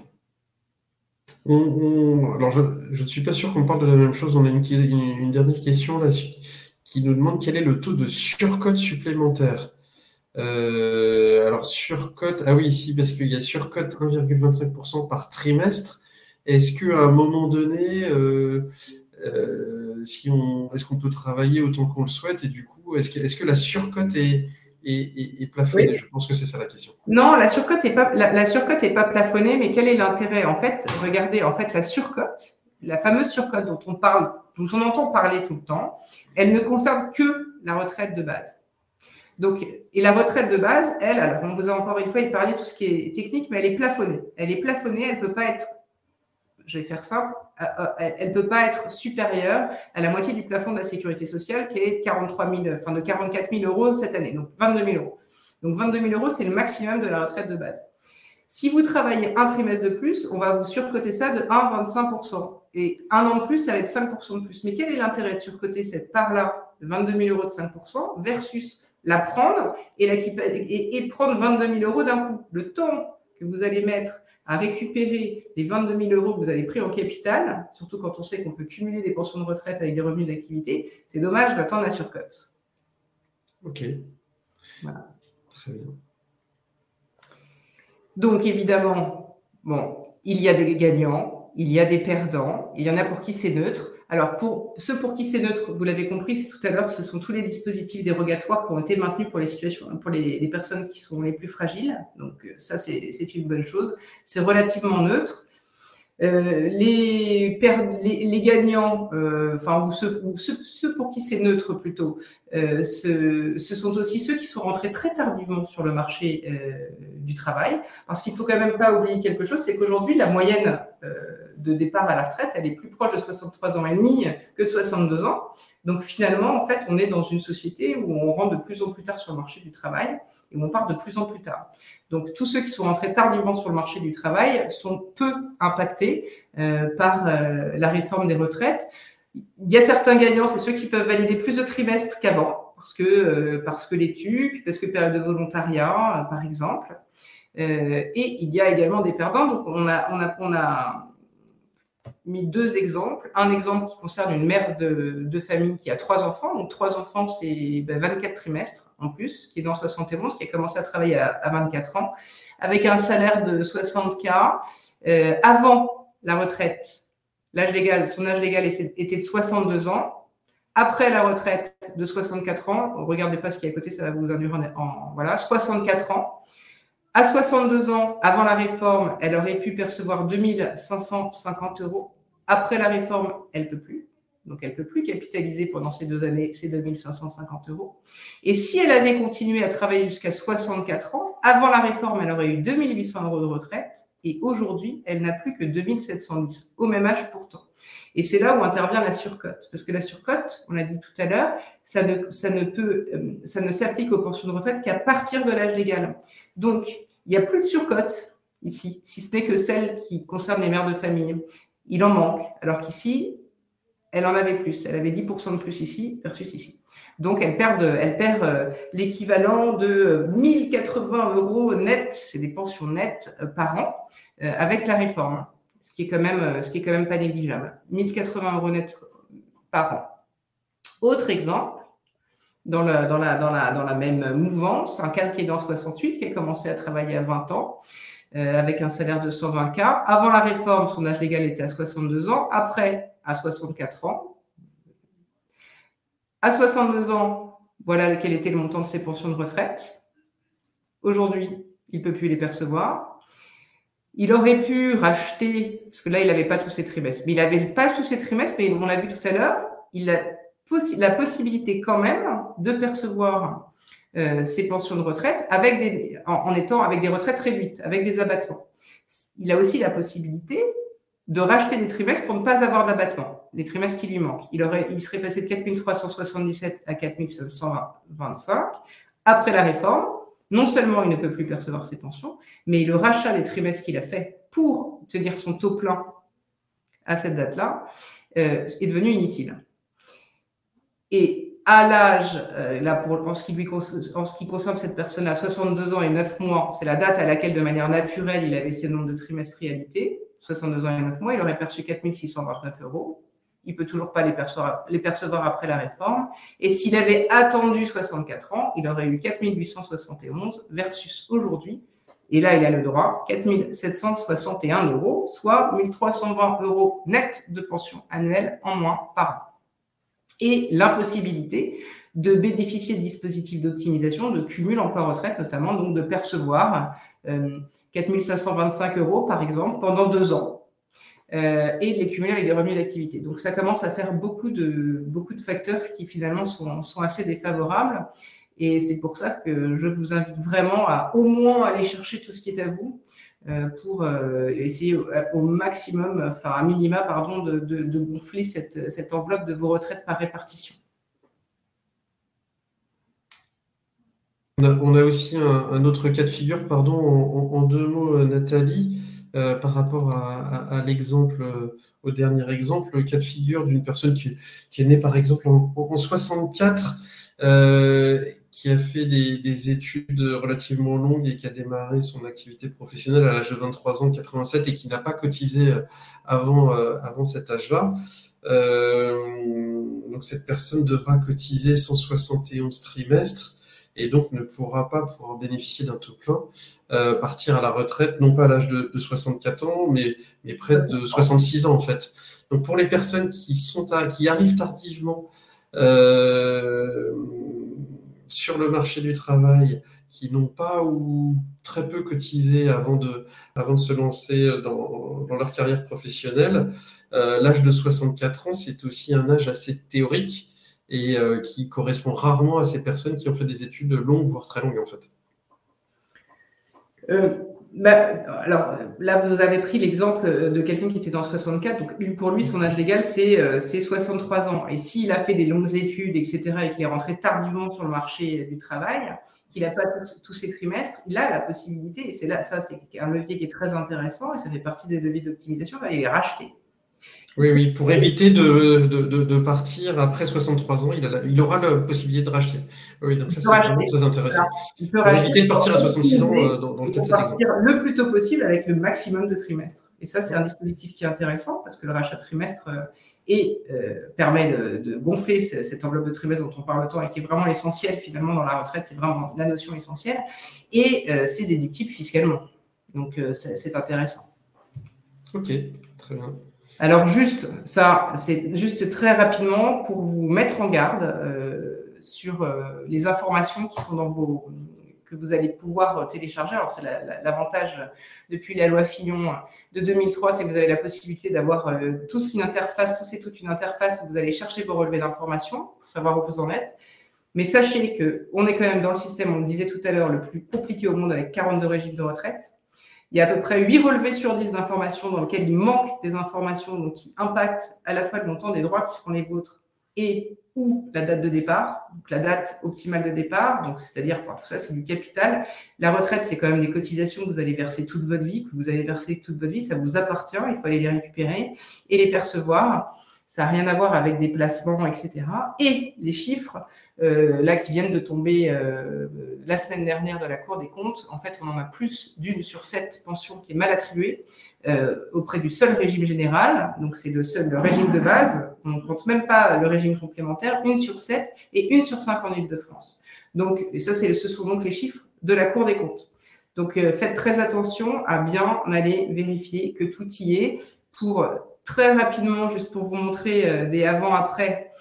Alors, je ne suis pas sûr qu'on parle de la même chose. On a une dernière question là qui nous demande quel est le taux de surcote supplémentaire. Alors, surcote, ah oui, ici, parce qu'il y a surcote 1,25% par trimestre. Est-ce qu'à un moment donné, est-ce qu'on peut travailler autant qu'on le souhaite et du coup, est-ce que la surcote est plafonnée? Oui. Je pense que c'est ça la question. Non, la surcote n'est pas plafonnée, mais quel est l'intérêt? En fait, regardez, la surcote, la fameuse surcote dont on entend parler tout le temps, elle ne concerne que la retraite de base. Donc, et la retraite de base, alors on vous a encore une fois parlé de tout ce qui est technique, mais elle est plafonnée. Elle est plafonnée, elle ne peut pas être, je vais faire simple, elle ne peut pas être supérieure à la moitié du plafond de la sécurité sociale qui est de 44 000 € cette année, donc 22 000 €. Donc 22 000 €, c'est le maximum de la retraite de base. Si vous travaillez un trimestre de plus, on va vous surcoter ça de 1,25%. Et un an de plus, ça va être 5% de plus. Mais quel est l'intérêt de surcoter cette part-là de 22 000 euros de 5% versus la prendre et prendre 22 000 euros d'un coup? Le temps que vous allez mettre à récupérer les 22 000 euros que vous avez pris en capital, surtout quand on sait qu'on peut cumuler des pensions de retraite avec des revenus d'activité, c'est dommage d'attendre la surcote. Ok. Voilà. Très bien. Donc, évidemment, bon, il y a des gagnants, il y a des perdants, il y en a pour qui c'est neutre. Alors, pour ceux pour qui c'est neutre, vous l'avez compris tout à l'heure, ce sont tous les dispositifs dérogatoires qui ont été maintenus pour les situations, pour les personnes qui sont les plus fragiles. Donc, ça, c'est une bonne chose. C'est relativement neutre. Les gagnants, ou ceux pour qui c'est neutre plutôt, ce sont aussi ceux qui sont rentrés très tardivement sur le marché du travail, parce qu'il ne faut quand même pas oublier quelque chose, c'est qu'aujourd'hui, la moyenne de départ à la retraite, elle est plus proche de 63 ans et demi que de 62 ans. Donc finalement, en fait, on est dans une société où on rentre de plus en plus tard sur le marché du travail et où on part de plus en plus tard. Donc tous ceux qui sont rentrés tardivement sur le marché du travail sont peu impactés par la réforme des retraites. Il y a certains gagnants, c'est ceux qui peuvent valider plus de trimestres qu'avant, parce que les TUC, parce que période de volontariat, par exemple. Et il y a également des perdants. Donc on a mis deux exemples. Un exemple qui concerne une mère de famille qui a 3 enfants. Donc 3 enfants, c'est 24 trimestres en plus, qui est dans 71, qui a commencé à travailler à 24 ans, avec un salaire de 60K. Avant la retraite, son âge légal était de 62 ans. Après la retraite de 64 ans, regardez pas ce qui est à côté, ça va vous induire voilà, 64 ans. À 62 ans, avant la réforme, elle aurait pu percevoir 2 550 euros. Après la réforme, elle ne peut plus. Donc, elle ne peut plus capitaliser pendant ces 2 années ces 2 550 euros. Et si elle avait continué à travailler jusqu'à 64 ans, avant la réforme, elle aurait eu 2 800 euros de retraite. Et aujourd'hui, elle n'a plus que 2 710, au même âge pourtant. Et c'est là où intervient la surcote. Parce que la surcote, on l'a dit tout à l'heure, ça ne s'applique aux pensions de retraite qu'à partir de l'âge légal. Donc, il n'y a plus de surcote ici, si ce n'est que celle qui concerne les mères de famille. Il en manque, alors qu'ici, elle en avait plus. Elle avait 10% de plus ici versus ici. Donc, elle perd l'équivalent de 1 080 euros net, c'est des pensions nettes par an, avec la réforme, ce qui est quand même pas négligeable. 1 080 euros net par an. Autre exemple, dans la même mouvance, un cadre qui est dans 68, qui a commencé à travailler à 20 ans, avec un salaire de 120K. Avant la réforme, son âge légal était à 62 ans. Après, à 64 ans. À 62 ans, voilà quel était le montant de ses pensions de retraite. Aujourd'hui, il ne peut plus les percevoir. Il aurait pu racheter, parce que là, il n'avait pas tous ses trimestres, mais il n'avait pas tous ses trimestres, mais on l'a vu tout à l'heure, il a la possibilité quand même de percevoir ses pensions de retraite en étant avec des retraites réduites, avec des abattements. Il a aussi la possibilité de racheter des trimestres pour ne pas avoir d'abattement, les trimestres qui lui manquent. Il serait passé de 4 377 à 4 725. Après la réforme, non seulement il ne peut plus percevoir ses pensions, mais le rachat des trimestres qu'il a fait pour tenir son taux plein à cette date-là est devenu inutile. Et à l'âge, en ce qui concerne cette personne à 62 ans et 9 mois, c'est la date à laquelle, de manière naturelle, il avait ses nombres de trimestrialité, 62 ans et 9 mois, il aurait perçu 4 629 euros. Il ne peut toujours pas les percevoir après la réforme. Et s'il avait attendu 64 ans, il aurait eu 4 871 versus aujourd'hui. Et là, il a le droit, 4 761 euros, soit 1 320 euros net de pension annuelle en moins par an. Et l'impossibilité de bénéficier de dispositifs d'optimisation, de cumul emploi-retraite notamment, donc de percevoir 4 525 euros par exemple pendant 2 ans et de les cumuler avec des revenus d'activité. Donc ça commence à faire beaucoup de facteurs qui finalement sont assez défavorables. Et c'est pour ça que je vous invite vraiment à au moins aller chercher tout ce qui est à vous pour essayer au maximum, enfin à minima, pardon, de gonfler cette enveloppe de vos retraites par répartition. On a aussi un autre cas de figure, pardon, en deux mots, Nathalie, par rapport à l'exemple, au dernier exemple, le cas de figure d'une personne qui est née par exemple en 64, qui a fait des études relativement longues et qui a démarré son activité professionnelle à l'âge de 23 ans, 87, et qui n'a pas cotisé avant cet âge-là. Donc cette personne devra cotiser 171 trimestres et donc ne pourra pas pouvoir bénéficier d'un taux plein, partir à la retraite, non pas à l'âge de 64 ans, mais près de 66 ans en fait. Donc pour les personnes qui arrivent tardivement sur le marché du travail, qui n'ont pas ou très peu cotisé avant de se lancer dans leur carrière professionnelle, l'âge de 64 ans, c'est aussi un âge assez théorique et qui correspond rarement à ces personnes qui ont fait des études longues, voire très longues en fait. Alors là, vous avez pris l'exemple de quelqu'un qui était dans 64. Donc, pour lui, son âge légal, c'est 63 ans. Et s'il a fait des longues études, etc., et qu'il est rentré tardivement sur le marché du travail, qu'il n'a pas tous ses trimestres, il a la possibilité, et c'est là, ça, c'est un levier qui est très intéressant, et ça fait partie des leviers d'optimisation, d'aller les racheter. Oui, pour éviter de partir après 63 ans, il aura la possibilité de racheter. Oui, donc ça, c'est vraiment très intéressant. Pour éviter de partir à 66 ans dans le cas de cet exemple. Le plus tôt possible avec le maximum de trimestres. Et ça, c'est un dispositif qui est intéressant parce que le rachat de trimestre permet de gonfler cette enveloppe de trimestre dont on parle tant et qui est vraiment l'essentiel finalement dans la retraite, c'est vraiment la notion essentielle. Et c'est déductible fiscalement. Donc, c'est intéressant. Ok, très bien. Alors c'est juste très rapidement pour vous mettre en garde sur les informations qui sont que vous allez pouvoir télécharger. Alors c'est l'avantage depuis la loi Fillon de 2003, c'est que vous avez la possibilité d'avoir tous et toute une interface où vous allez chercher vos relevés d'informations pour savoir où vous en êtes. Mais sachez qu'on est quand même dans le système, on le disait tout à l'heure, le plus compliqué au monde avec 42 régimes de retraite. Il y a à peu près 8 relevés sur 10 d'informations dans lesquels il manque des informations donc qui impactent à la fois le montant des droits qui seront les vôtres et ou la date de départ, donc la date optimale de départ, donc c'est-à-dire tout ça c'est du capital. La retraite c'est quand même des cotisations que vous allez verser toute votre vie, ça vous appartient, il faut aller les récupérer et les percevoir. Ça n'a rien à voir avec des placements, etc. Et les chiffres, là, qui viennent de tomber la semaine dernière de la Cour des comptes, en fait, on en a plus d'1 sur 7 pensions qui est mal attribuée auprès du seul régime général. Donc, c'est le régime de base. On ne compte même pas le régime complémentaire. 1 sur 7 et 1 sur 5 en Île-de-France. Donc, ce sont donc les chiffres de la Cour des comptes. Donc, faites très attention à bien aller vérifier que tout y est pour très rapidement, juste pour vous montrer des avant-après.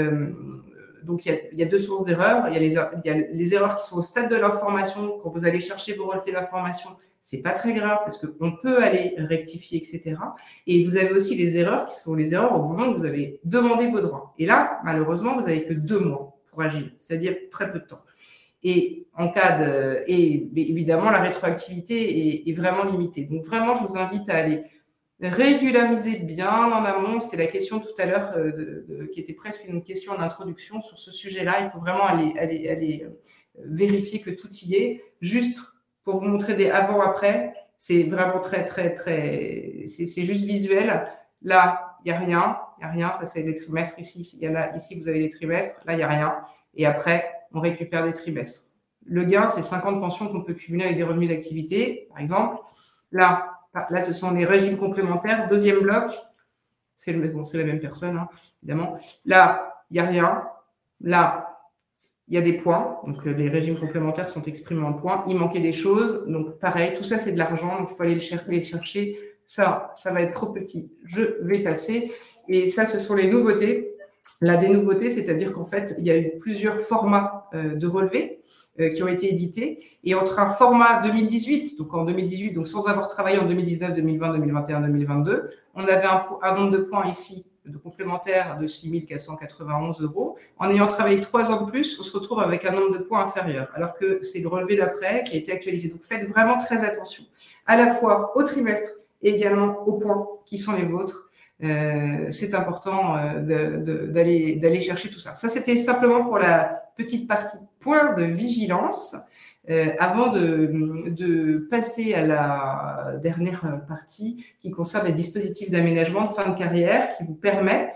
Donc, il y a deux sources d'erreurs. Il y a les erreurs qui sont au stade de l'information. Quand vous allez chercher vos relevés d'information, c'est pas très grave parce qu'on peut aller rectifier, etc. Et vous avez aussi les erreurs qui sont les erreurs au moment où vous avez demandé vos droits. Et là, malheureusement, vous n'avez que 2 mois pour agir, c'est-à-dire très peu de temps. Et évidemment, la rétroactivité est vraiment limitée. Donc, vraiment, je vous invite à aller régulariser bien en amont. C'était la question tout à l'heure qui était presque une question d'introduction sur ce sujet-là. Il faut vraiment aller vérifier que tout y est. Juste pour vous montrer des avant-après, c'est vraiment très, très, très... C'est juste visuel. Là, il n'y a rien. Ça, c'est les trimestres. Ici, vous avez les trimestres. Là, il n'y a rien. Et après, on récupère des trimestres. Le gain, c'est 50 pensions qu'on peut cumuler avec des revenus d'activité, par exemple. Là, ce sont les régimes complémentaires. Deuxième bloc, c'est la même personne, hein, évidemment. Là, il n'y a rien. Là, il y a des points. Donc, les régimes complémentaires sont exprimés en points. Il manquait des choses. Donc, pareil, tout ça, c'est de l'argent. Donc, il faut aller les chercher. Ça va être trop petit. Je vais passer. Et ça, ce sont les nouveautés. Là, des nouveautés, c'est-à-dire qu'en fait, il y a eu plusieurs formats de relevés qui ont été édités. Et entre un format 2018, donc en 2018, donc sans avoir travaillé en 2019, 2020, 2021, 2022, on avait un nombre de points ici de complémentaires de 6 491 €. En ayant travaillé 3 ans de plus, on se retrouve avec un nombre de points inférieur, alors que c'est le relevé d'après qui a été actualisé. Donc faites vraiment très attention, à la fois au trimestre et également aux points qui sont les vôtres. c'est important d'aller chercher tout ça. Ça, c'était simplement pour la petite partie point de vigilance. Avant de passer à la dernière partie qui concerne les dispositifs d'aménagement de fin de carrière qui vous permettent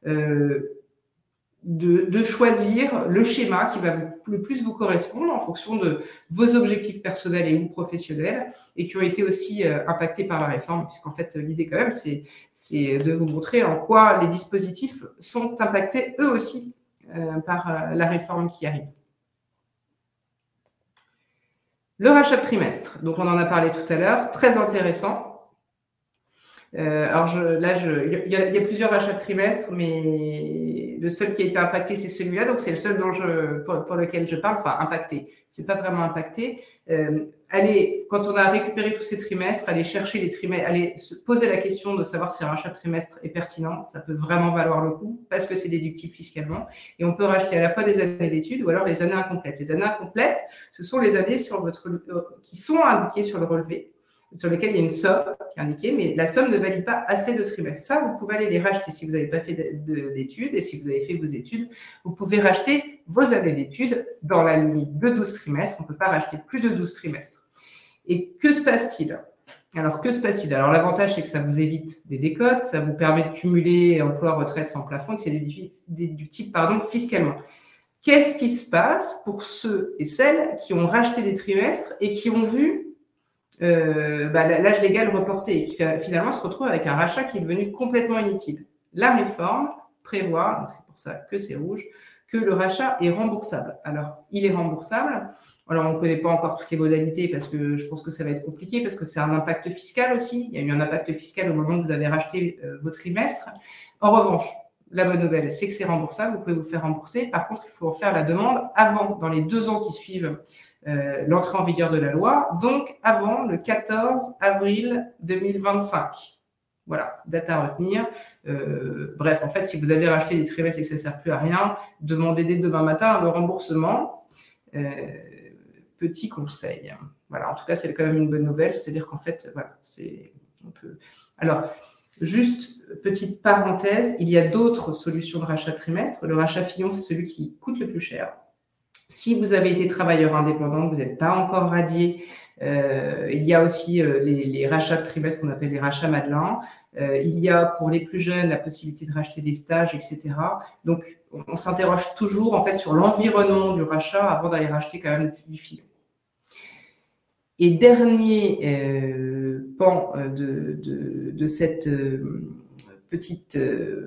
de choisir le schéma qui va le plus vous correspondre en fonction de vos objectifs personnels et ou professionnels et qui ont été aussi impactés par la réforme, puisqu'en fait, l'idée quand même, c'est de vous montrer en quoi les dispositifs sont impactés eux aussi par la réforme qui arrive. Le rachat de trimestre, donc on en a parlé tout à l'heure, très intéressant. Alors il y a plusieurs rachats de trimestre, mais le seul qui a été impacté, c'est celui-là, donc c'est le seul pour lequel je parle, enfin impacté, c'est pas vraiment impacté. Quand on a récupéré tous ces trimestres, aller chercher les trimestres, aller se poser la question de savoir si un rachat de trimestre est pertinent, ça peut vraiment valoir le coup parce que c'est déductible fiscalement et on peut racheter à la fois des années d'études ou alors les années incomplètes. Les années incomplètes, ce sont les années qui sont indiquées sur le relevé, sur lesquelles il y a une somme qui est indiquée, mais la somme ne valide pas assez de trimestres. Ça, vous pouvez aller les racheter si vous n'avez pas fait d'études et si vous avez fait vos études, vous pouvez racheter vos années d'études dans la limite de 12 trimestres. On ne peut pas racheter plus de 12 trimestres. Et que se passe-t-il ? Alors, l'avantage, c'est que ça vous évite des décotes, ça vous permet de cumuler emploi-retraite sans plafond, que c'est déductible fiscalement. Qu'est-ce qui se passe pour ceux et celles qui ont racheté des trimestres et qui ont vu l'âge légal reporté et qui finalement se retrouve avec un rachat qui est devenu complètement inutile? La réforme prévoit, donc c'est pour ça que c'est rouge, que le rachat est remboursable. Alors, il est remboursable. Alors, on ne connaît pas encore toutes les modalités parce que je pense que ça va être compliqué parce que c'est un impact fiscal aussi. Il y a eu un impact fiscal au moment où vous avez racheté vos trimestres. En revanche, la bonne nouvelle, c'est que c'est remboursable. Vous pouvez vous faire rembourser. Par contre, il faut faire la demande avant, dans les 2 ans qui suivent l'entrée en vigueur de la loi, donc avant le 14 avril 2025. Voilà, date à retenir. Bref, en fait, si vous avez racheté des trimestres et que ça ne sert plus à rien, demandez dès demain matin le remboursement. Petit conseil. Voilà, en tout cas, c'est quand même une bonne nouvelle, c'est-à-dire qu'en fait, voilà, on peut. Alors, juste petite parenthèse, il y a d'autres solutions de rachat de trimestre. Le rachat Fillon, c'est celui qui coûte le plus cher. Si vous avez été travailleur indépendant, vous n'êtes pas encore radié, il y a aussi les rachats de trimestre qu'on appelle les rachats Madelin. Il y a pour les plus jeunes la possibilité de racheter des stages, etc. Donc, on s'interroge toujours en fait sur l'environnement du rachat avant d'aller racheter quand même du Fillon. Et dernier pan de cette petite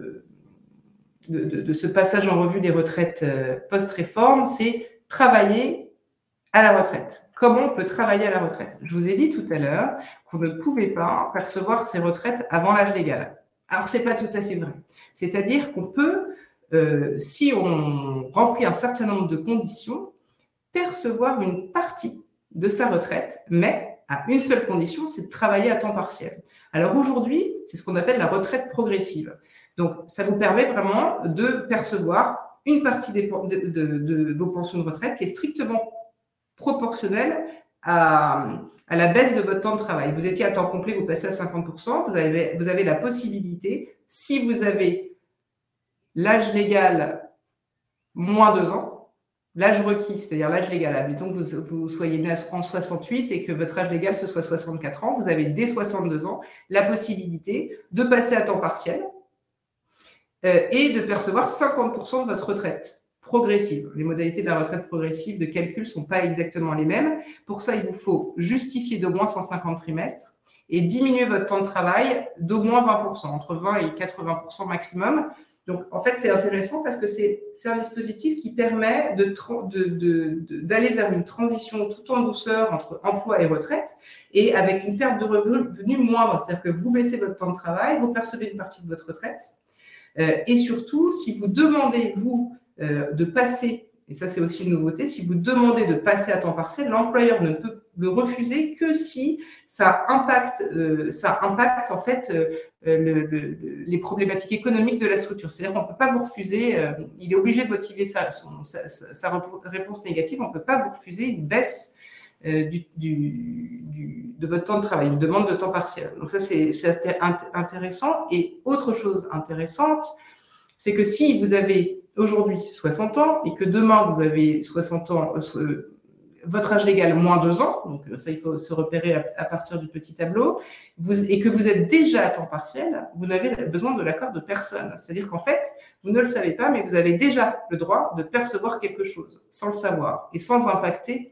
de ce passage en revue des retraites post-réforme, c'est travailler à la retraite. Comment on peut travailler à la retraite? Je vous ai dit tout à l'heure qu'on ne pouvait pas percevoir ses retraites avant l'âge légal. Alors, ce n'est pas tout à fait vrai. C'est-à-dire qu'on peut, si on remplit un certain nombre de conditions, percevoir une partie de sa retraite, mais à une seule condition, c'est de travailler à temps partiel. Alors aujourd'hui, c'est ce qu'on appelle la retraite progressive. Donc, ça vous permet vraiment de percevoir une partie de vos pensions de retraite qui est strictement proportionnelle à la baisse de votre temps de travail. Vous étiez à temps complet, vous passez à 50%, vous avez la possibilité, si vous avez l'âge légal moins 2 ans, l'âge requis, c'est-à-dire l'âge légal, admettons que vous soyez né en 68 et que votre âge légal, ce soit 64 ans, vous avez dès 62 ans la possibilité de passer à temps partiel et de percevoir 50% de votre retraite progressive. Les modalités de la retraite progressive de calcul ne sont pas exactement les mêmes. Pour ça, il vous faut justifier d'au moins 150 trimestres et diminuer votre temps de travail d'au moins 20%, entre 20 et 80% maximum. Donc, en fait, c'est intéressant parce que c'est un dispositif qui permet d'aller vers une transition tout en douceur entre emploi et retraite et avec une perte de revenus moindre. C'est-à-dire que vous baissez votre temps de travail, vous percevez une partie de votre retraite. Et surtout, si vous demandez, vous, de passer, et ça c'est aussi une nouveauté, si vous demandez de passer à temps partiel, l'employeur ne peut le refuser que si ça impacte en fait les problématiques économiques de la structure. C'est-à-dire qu'on ne peut pas vous refuser, il est obligé de motiver sa réponse négative, on ne peut pas vous refuser une baisse de votre temps de travail, une demande de temps partiel. Donc ça, c'est intéressant. Et autre chose intéressante, c'est que si vous avez aujourd'hui 60 ans et que demain vous avez 60 ans, votre âge légal moins 2 ans, donc ça il faut se repérer à partir du petit tableau, et que vous êtes déjà à temps partiel, vous n'avez besoin de l'accord de personne. C'est-à-dire qu'en fait, vous ne le savez pas, mais vous avez déjà le droit de percevoir quelque chose sans le savoir et sans impacter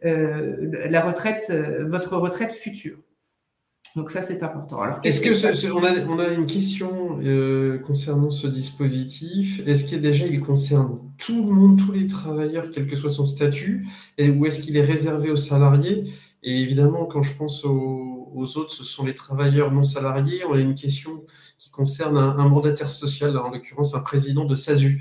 votre retraite future. Donc ça, c'est important. Alors, est-ce que on a une question concernant ce dispositif? Est-ce qu'il déjà il concerne tout le monde, tous les travailleurs, quel que soit son statut, ou est-ce qu'il est réservé aux salariés? Et évidemment, quand je pense aux autres, ce sont les travailleurs non salariés. On a une question qui concerne un mandataire social, en l'occurrence un président de SASU.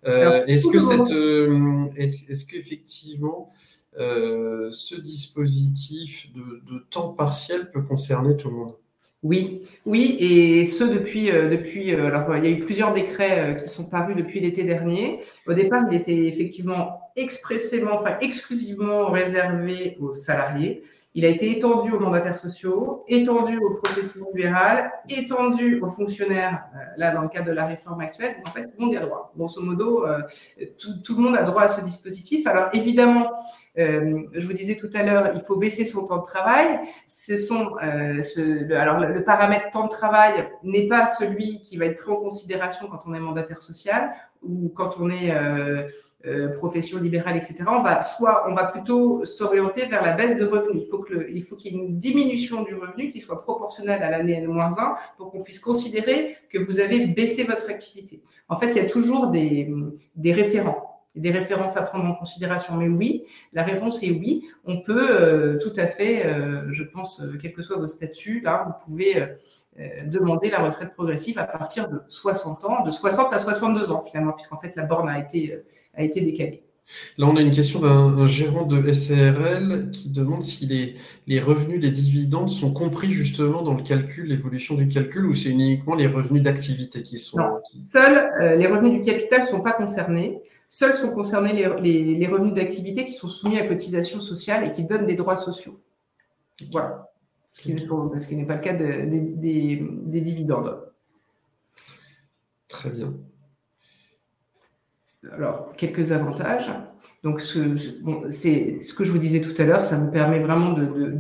Est-ce qu'effectivement ce dispositif de temps partiel peut concerner tout le monde? Oui, et ce depuis. Alors, il y a eu plusieurs décrets qui sont parus depuis l'été dernier. Au départ, il était effectivement exclusivement réservé aux salariés. Il a été étendu aux mandataires sociaux, étendu aux professions libérales, étendu aux fonctionnaires, là, dans le cadre de la réforme actuelle. Donc, en fait, tout le monde y a droit. Grosso modo, tout le monde a droit à ce dispositif. Alors, évidemment, je vous disais tout à l'heure, il faut baisser son temps de travail. Alors, le paramètre temps de travail n'est pas celui qui va être pris en considération quand on est mandataire social ou quand on est profession libérale, etc. On va plutôt s'orienter vers la baisse de revenus. Il faut qu'il y ait une diminution du revenu qui soit proportionnelle à l'année N-1 pour qu'on puisse considérer que vous avez baissé votre activité. En fait, il y a toujours des références à prendre en considération. Mais oui, la réponse est oui. On peut tout à fait, je pense, quel que soit vos statuts, là, vous pouvez demander la retraite progressive à partir de 60 ans, de 60 à 62 ans finalement, puisqu'en fait la borne a été décalée. Là, on a une question d'un gérant de SARL qui demande si les revenus des dividendes sont compris justement dans le calcul, l'évolution du calcul, ou c'est uniquement les revenus d'activité qui sont... Non, seuls les revenus du capital ne sont pas concernés. Seuls sont concernés les revenus d'activité qui sont soumis à cotisation sociale et qui donnent des droits sociaux. Voilà. Ce qui n'est pas le cas des dividendes. Très bien. Alors, quelques avantages. Donc, c'est ce que je vous disais tout à l'heure, ça vous permet vraiment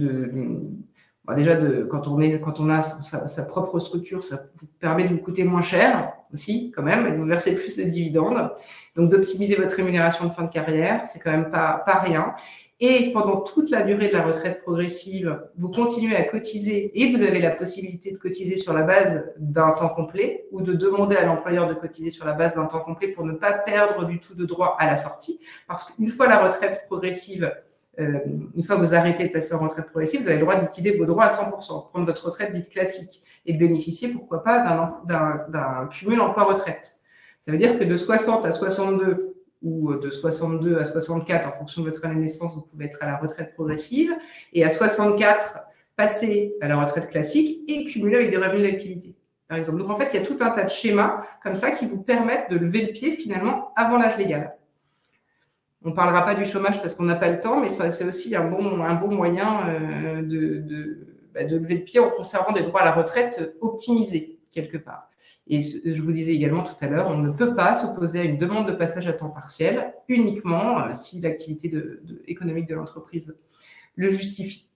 quand on a sa propre structure, ça vous permet de vous coûter moins cher aussi, quand même, et de vous verser plus de dividendes. Donc, d'optimiser votre rémunération de fin de carrière, c'est quand même pas rien. Et pendant toute la durée de la retraite progressive, vous continuez à cotiser et vous avez la possibilité de cotiser sur la base d'un temps complet ou de demander à l'employeur de cotiser sur la base d'un temps complet pour ne pas perdre du tout de droit à la sortie. Parce qu'une fois la retraite progressive, une fois que vous arrêtez de passer en retraite progressive, vous avez le droit de liquider vos droits à 100%, prendre votre retraite dite classique et de bénéficier, pourquoi pas, d'un cumul emploi-retraite. Ça veut dire que de 60 à 62 ou de 62 à 64, en fonction de votre année de naissance, vous pouvez être à la retraite progressive, et à 64, passer à la retraite classique et cumuler avec des revenus d'activité, par exemple. Donc, en fait, il y a tout un tas de schémas comme ça qui vous permettent de lever le pied, finalement, avant l'âge légal. On ne parlera pas du chômage parce qu'on n'a pas le temps, mais c'est aussi un bon moyen de lever le pied en conservant des droits à la retraite optimisés, quelque part. Et je vous disais également tout à l'heure, on ne peut pas s'opposer à une demande de passage à temps partiel uniquement si l'activité économique de l'entreprise le justifie.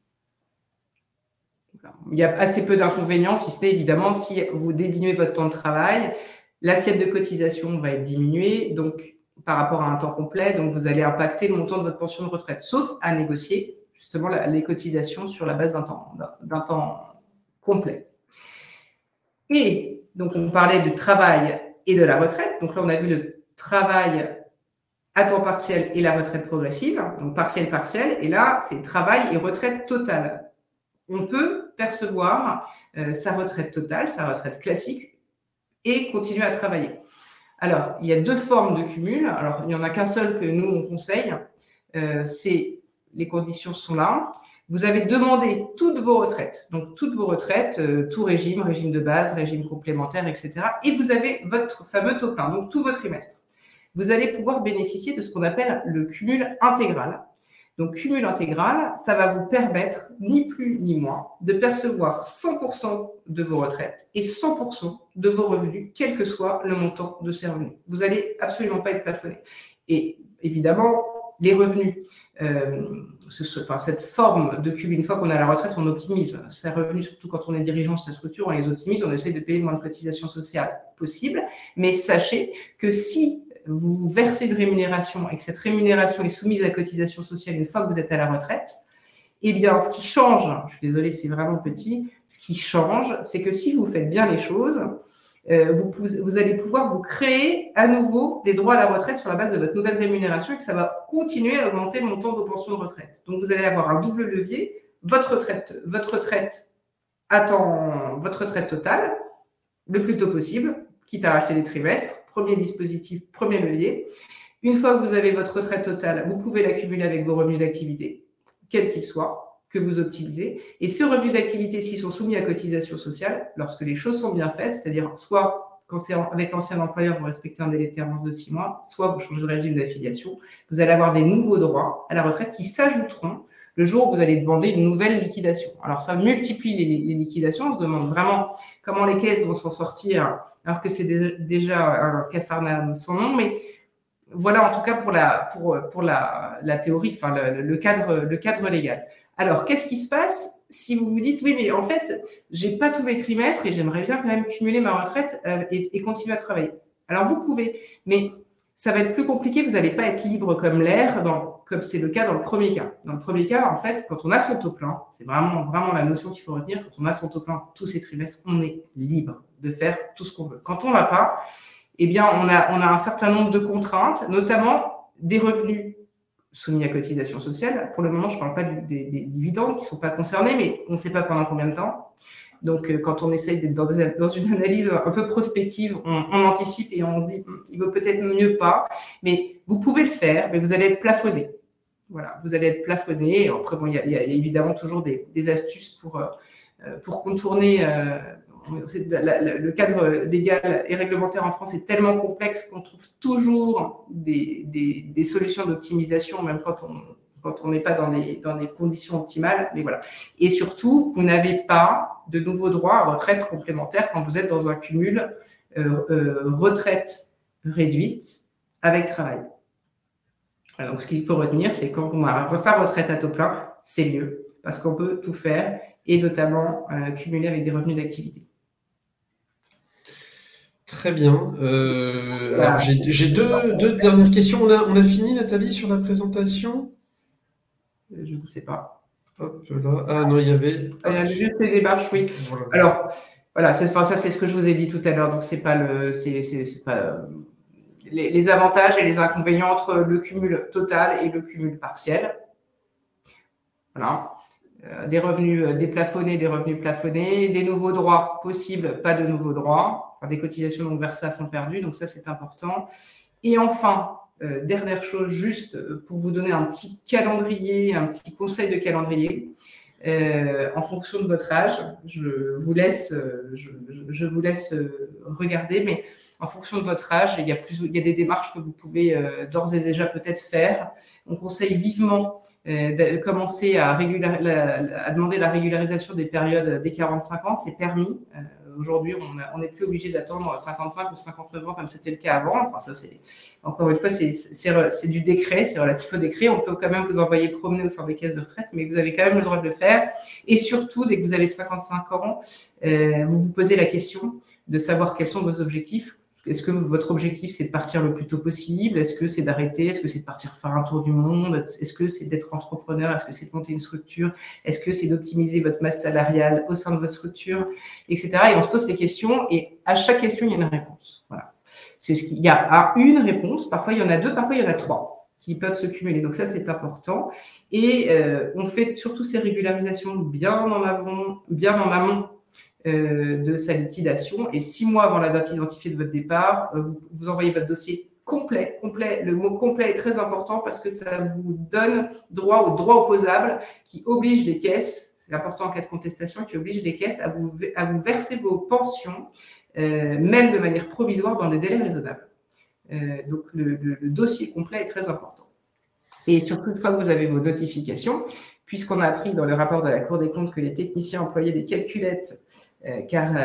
Il y a assez peu d'inconvénients, si ce n'est évidemment si vous diminuez votre temps de travail, l'assiette de cotisation va être diminuée, donc par rapport à un temps complet, donc vous allez impacter le montant de votre pension de retraite, sauf à négocier justement les cotisations sur la base d'un temps complet. Et donc, on parlait du travail et de la retraite. Donc là, on a vu le travail à temps partiel et la retraite progressive. Donc, partiel. Et là, c'est travail et retraite totale. On peut percevoir sa retraite totale, sa retraite classique et continuer à travailler. Alors, il y a deux formes de cumul. Alors, il n'y en a qu'un seul que nous, on conseille. Les conditions sont là. Vous avez demandé toutes vos retraites, tout régime de base, régime complémentaire, etc. Et vous avez votre fameux taux plein, donc tous vos trimestres. Vous allez pouvoir bénéficier de ce qu'on appelle le cumul intégral. Donc, cumul intégral, ça va vous permettre, ni plus ni moins, de percevoir 100% de vos retraites et 100% de vos revenus, quel que soit le montant de ces revenus. Vous n'allez absolument pas être plafonné. Et évidemment, les revenus, cette forme de cumul, une fois qu'on a la retraite, on optimise. Ces revenus, surtout quand on est dirigeant de sa structure, on les optimise, on essaie de payer le moins de cotisations sociales possible. Mais sachez que si vous versez une rémunération et que cette rémunération est soumise à cotisation sociale une fois que vous êtes à la retraite, eh bien, ce qui change, je suis désolée, c'est vraiment petit, ce qui change, c'est que si vous faites bien les choses, vous allez pouvoir vous créer à nouveau des droits à la retraite sur la base de votre nouvelle rémunération et que ça va continuer à augmenter le montant de vos pensions de retraite. Donc, vous allez avoir un double levier, votre retraite totale, le plus tôt possible, quitte à acheter des trimestres, premier dispositif, premier levier. Une fois que vous avez votre retraite totale, vous pouvez l'accumuler avec vos revenus d'activité, quels qu'ils soient, que vous optimisez. Et ces revenus d'activité, s'ils sont soumis à cotisation sociale, lorsque les choses sont bien faites, c'est-à-dire soit quand c'est avec l'ancien employeur, vous respectez un délai de carence de 6 mois, soit vous changez de régime d'affiliation, vous allez avoir des nouveaux droits à la retraite qui s'ajouteront le jour où vous allez demander une nouvelle liquidation. Alors, ça multiplie les liquidations. On se demande vraiment comment les caisses vont s'en sortir, alors que c'est déjà un capharnaüm sans nom. Mais voilà, en tout cas, pour la théorie, enfin, le cadre légal. Alors, qu'est-ce qui se passe si vous vous dites, oui, mais en fait, j'ai pas tous mes trimestres et j'aimerais bien quand même cumuler ma retraite et continuer à travailler. Alors, vous pouvez, mais ça va être plus compliqué. Vous n'allez pas être libre comme l'air, comme c'est le cas dans le premier cas. Dans le premier cas, en fait, quand on a son taux plein, c'est vraiment la notion qu'il faut retenir. Quand on a son taux plein tous ces trimestres, on est libre de faire tout ce qu'on veut. Quand on l'a pas, eh bien, on a un certain nombre de contraintes, notamment des revenus soumis à cotisation sociale. Pour le moment, je ne parle pas des dividendes qui ne sont pas concernés, mais on ne sait pas pendant combien de temps. Donc, quand on essaye d'être dans une analyse un peu prospective, on anticipe et on se dit, il vaut peut-être mieux pas. Mais vous pouvez le faire, mais vous allez être plafonné. Voilà, vous allez être plafonné. Après, bon, il y a évidemment toujours des astuces pour contourner. Le cadre légal et réglementaire en France est tellement complexe qu'on trouve toujours des solutions d'optimisation, même quand on n'est pas dans des conditions optimales. Mais voilà. Et surtout, vous n'avez pas de nouveaux droits à retraite complémentaire quand vous êtes dans un cumul retraite réduite avec travail. Alors, donc, ce qu'il faut retenir, c'est quand on a sa retraite à taux plein, c'est mieux parce qu'on peut tout faire et notamment cumuler avec des revenus d'activité. Très bien. Alors j'ai deux dernières questions. On a fini, Nathalie, sur la présentation? Je ne sais pas. Hop là. Ah non, il y avait. Il y a juste les démarches, oui. Voilà. Alors, voilà, ça c'est ce que je vous ai dit tout à l'heure. Donc, c'est pas les avantages et les inconvénients entre le cumul total et le cumul partiel. Voilà. Des revenus déplafonnés, des revenus plafonnés, des nouveaux droits possibles, pas de nouveaux droits, enfin, des cotisations non versées à fonds perdus, donc ça c'est important. Et enfin, dernière chose, juste pour vous donner un petit calendrier, un petit conseil de calendrier, en fonction de votre âge, je vous laisse regarder, mais en fonction de votre âge, il y a des démarches que vous pouvez d'ores et déjà peut-être faire. On conseille vivement de commencer à demander la régularisation des périodes des 45 ans, c'est permis. Aujourd'hui, on n'est plus obligé d'attendre 55 ou 59 ans comme c'était le cas avant. Enfin, ça, encore une fois, c'est du décret, c'est relatif au décret. On peut quand même vous envoyer promener au sein des caisses de retraite, mais vous avez quand même le droit de le faire. Et surtout, dès que vous avez 55 ans, vous vous posez la question de savoir quels sont vos objectifs. Est-ce que votre objectif, c'est de partir le plus tôt possible? Est-ce que c'est d'arrêter? Est-ce que c'est de partir faire un tour du monde? Est-ce que c'est d'être entrepreneur? Est-ce que c'est de monter une structure? Est-ce que c'est d'optimiser votre masse salariale au sein de votre structure, etc. Et on se pose des questions et à chaque question, il y a une réponse. Voilà. Il y a une réponse, parfois il y en a deux, parfois il y en a trois qui peuvent se cumuler. Donc ça, c'est important. Et on fait surtout ces régularisations bien en amont de sa liquidation. Et 6 mois avant la date identifiée de votre départ, vous envoyez votre dossier complet. Le mot complet est très important parce que ça vous donne droit au droit opposable qui oblige les caisses, c'est important en cas de contestation, qui oblige les caisses à vous verser vos pensions, même de manière provisoire dans des délais raisonnables. Donc le dossier complet est très important. Et surtout, une fois que vous avez vos notifications, puisqu'on a appris dans le rapport de la Cour des comptes que les techniciens employaient des calculettes car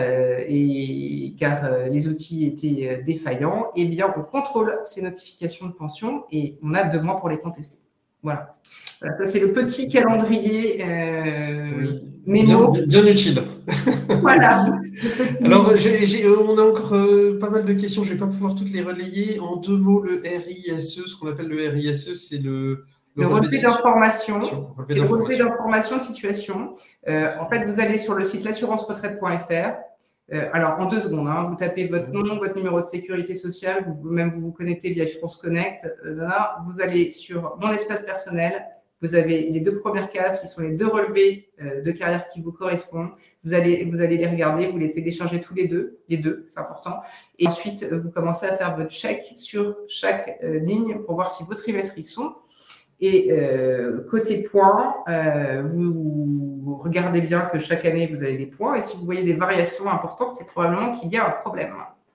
les outils étaient défaillants, eh bien, on contrôle ces notifications de pension et on a 2 mois pour les contester. Voilà. Voilà, ça, c'est le petit calendrier mémo. Bien utile. Voilà. Alors, on a encore pas mal de questions. Je ne vais pas pouvoir toutes les relayer. En 2 mots, le RISE, ce qu'on appelle le RISE, c'est le relevé d'information. C'est le relevé d'information de situation. En fait, vous allez sur le site l'assurance-retraite.fr. Alors, en 2 secondes, vous tapez votre nom, votre numéro de sécurité sociale, vous vous connectez via France Connect. Là, vous allez sur mon espace personnel. Vous avez les 2 premières cases qui sont les 2 relevés de carrière qui vous correspondent. Vous allez les regarder, vous les téléchargez tous les deux, c'est important. Et ensuite, vous commencez à faire votre check sur chaque ligne pour voir si vos trimestres y sont. Et côté points, vous regardez bien que chaque année, vous avez des points. Et si vous voyez des variations importantes, c'est probablement qu'il y a un problème.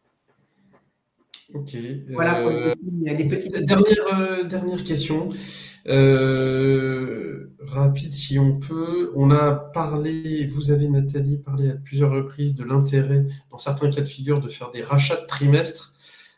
Ok. Voilà pour les petites... Dernière question. Rapide si on peut. On a parlé, vous avez Nathalie parlé à plusieurs reprises de l'intérêt, dans certains cas de figure, de faire des rachats de trimestres.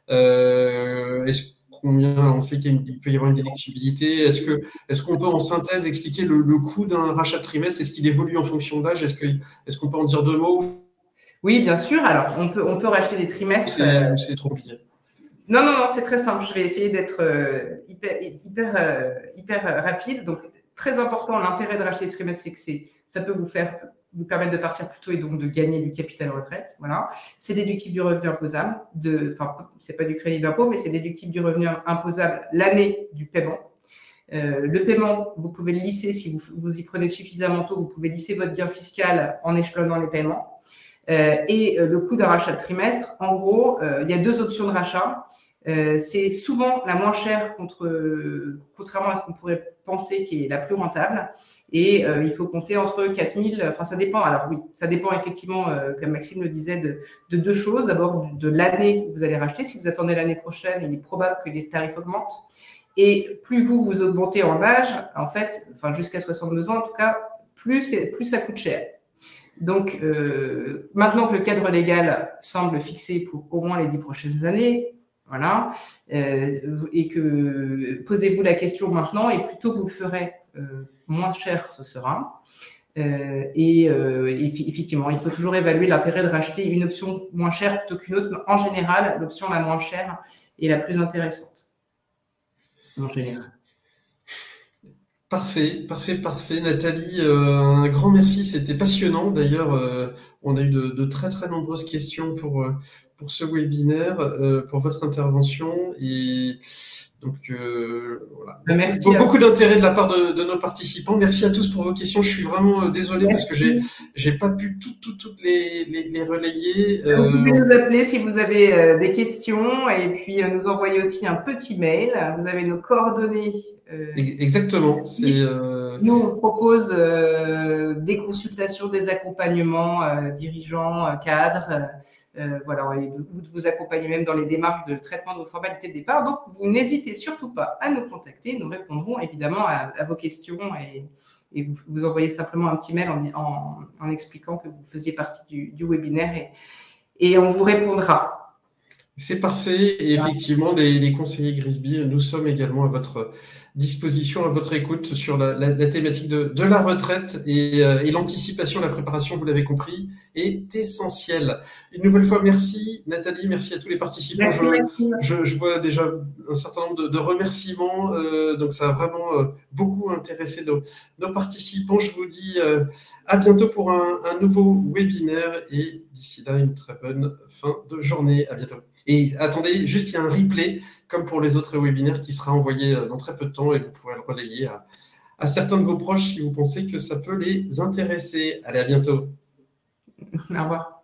On sait qu'il peut y avoir une déductibilité. Est-ce qu'on peut en synthèse expliquer le coût d'un rachat de trimestre? Est-ce qu'il évolue en fonction de l'âge? Est-ce qu'on peut en dire 2 mots? Oui, bien sûr. Alors, on peut racheter des trimestres. C'est trop compliqué. Non, c'est très simple. Je vais essayer d'être hyper rapide. Donc, très important, l'intérêt de racheter des trimestres, c'est que ça peut vous permettre de partir plus tôt et donc de gagner du capital retraite. Voilà. C'est déductible du revenu imposable. C'est pas du crédit d'impôt, mais c'est déductible du revenu imposable l'année du paiement. Le paiement, vous pouvez le lisser si vous y prenez suffisamment tôt. Vous pouvez lisser votre gain fiscal en échelonnant les paiements. Et le coût d'un rachat de trimestre, en gros, il y a 2 options de rachat. C'est souvent la moins chère contrairement à ce qu'on pourrait penser qui est la plus rentable. Et il faut compter entre 4 000, ça dépend. Alors oui, ça dépend effectivement, comme Maxime le disait, de 2 choses. D'abord, de l'année que vous allez racheter. Si vous attendez l'année prochaine, il est probable que les tarifs augmentent. Et plus vous augmentez en âge, en fait, jusqu'à 62 ans en tout cas, plus ça coûte cher. Donc, maintenant que le cadre légal semble fixé pour au moins les 10 prochaines années, voilà, et que posez-vous la question maintenant, et plus tôt vous le ferez, moins cher ce sera. Effectivement, il faut toujours évaluer l'intérêt de racheter une option moins chère plutôt qu'une autre. Mais en général, l'option la moins chère est la plus intéressante. En général. Parfait. Nathalie, un grand merci, c'était passionnant. D'ailleurs, on a eu de très très nombreuses questions pour ce webinaire, pour votre intervention. Et donc, voilà. Merci beaucoup d'intérêt de la part de nos participants. Merci à tous pour vos questions. Je suis vraiment désolé parce que j'ai pas pu toutes les relayer. Vous pouvez nous appeler si vous avez des questions et puis nous envoyer aussi un petit mail. Vous avez nos coordonnées. Exactement. Nous, on propose des consultations, des accompagnements dirigeants, cadres, voilà, et de vous accompagner même dans les démarches de traitement de vos formalités de départ. Donc, vous n'hésitez surtout pas à nous contacter. Nous répondrons évidemment à vos questions et vous envoyez simplement un petit mail en expliquant que vous faisiez partie du webinaire et on vous répondra. C'est parfait. Et effectivement, les conseillers Grisby, nous sommes également à votre disposition, à votre écoute sur la thématique de la retraite et l'anticipation, la préparation, vous l'avez compris, est essentielle. Une nouvelle fois, merci Nathalie, merci à tous les participants. Je vois déjà un certain nombre de remerciements, donc ça a vraiment beaucoup intéressé nos participants. Je vous dis à bientôt pour un nouveau webinaire et d'ici là, une très bonne fin de journée. À bientôt. Et attendez, juste il y a un replay, comme pour les autres webinaires, qui sera envoyé dans très peu de temps et vous pourrez le relayer à certains de vos proches si vous pensez que ça peut les intéresser. Allez, à bientôt. Au revoir.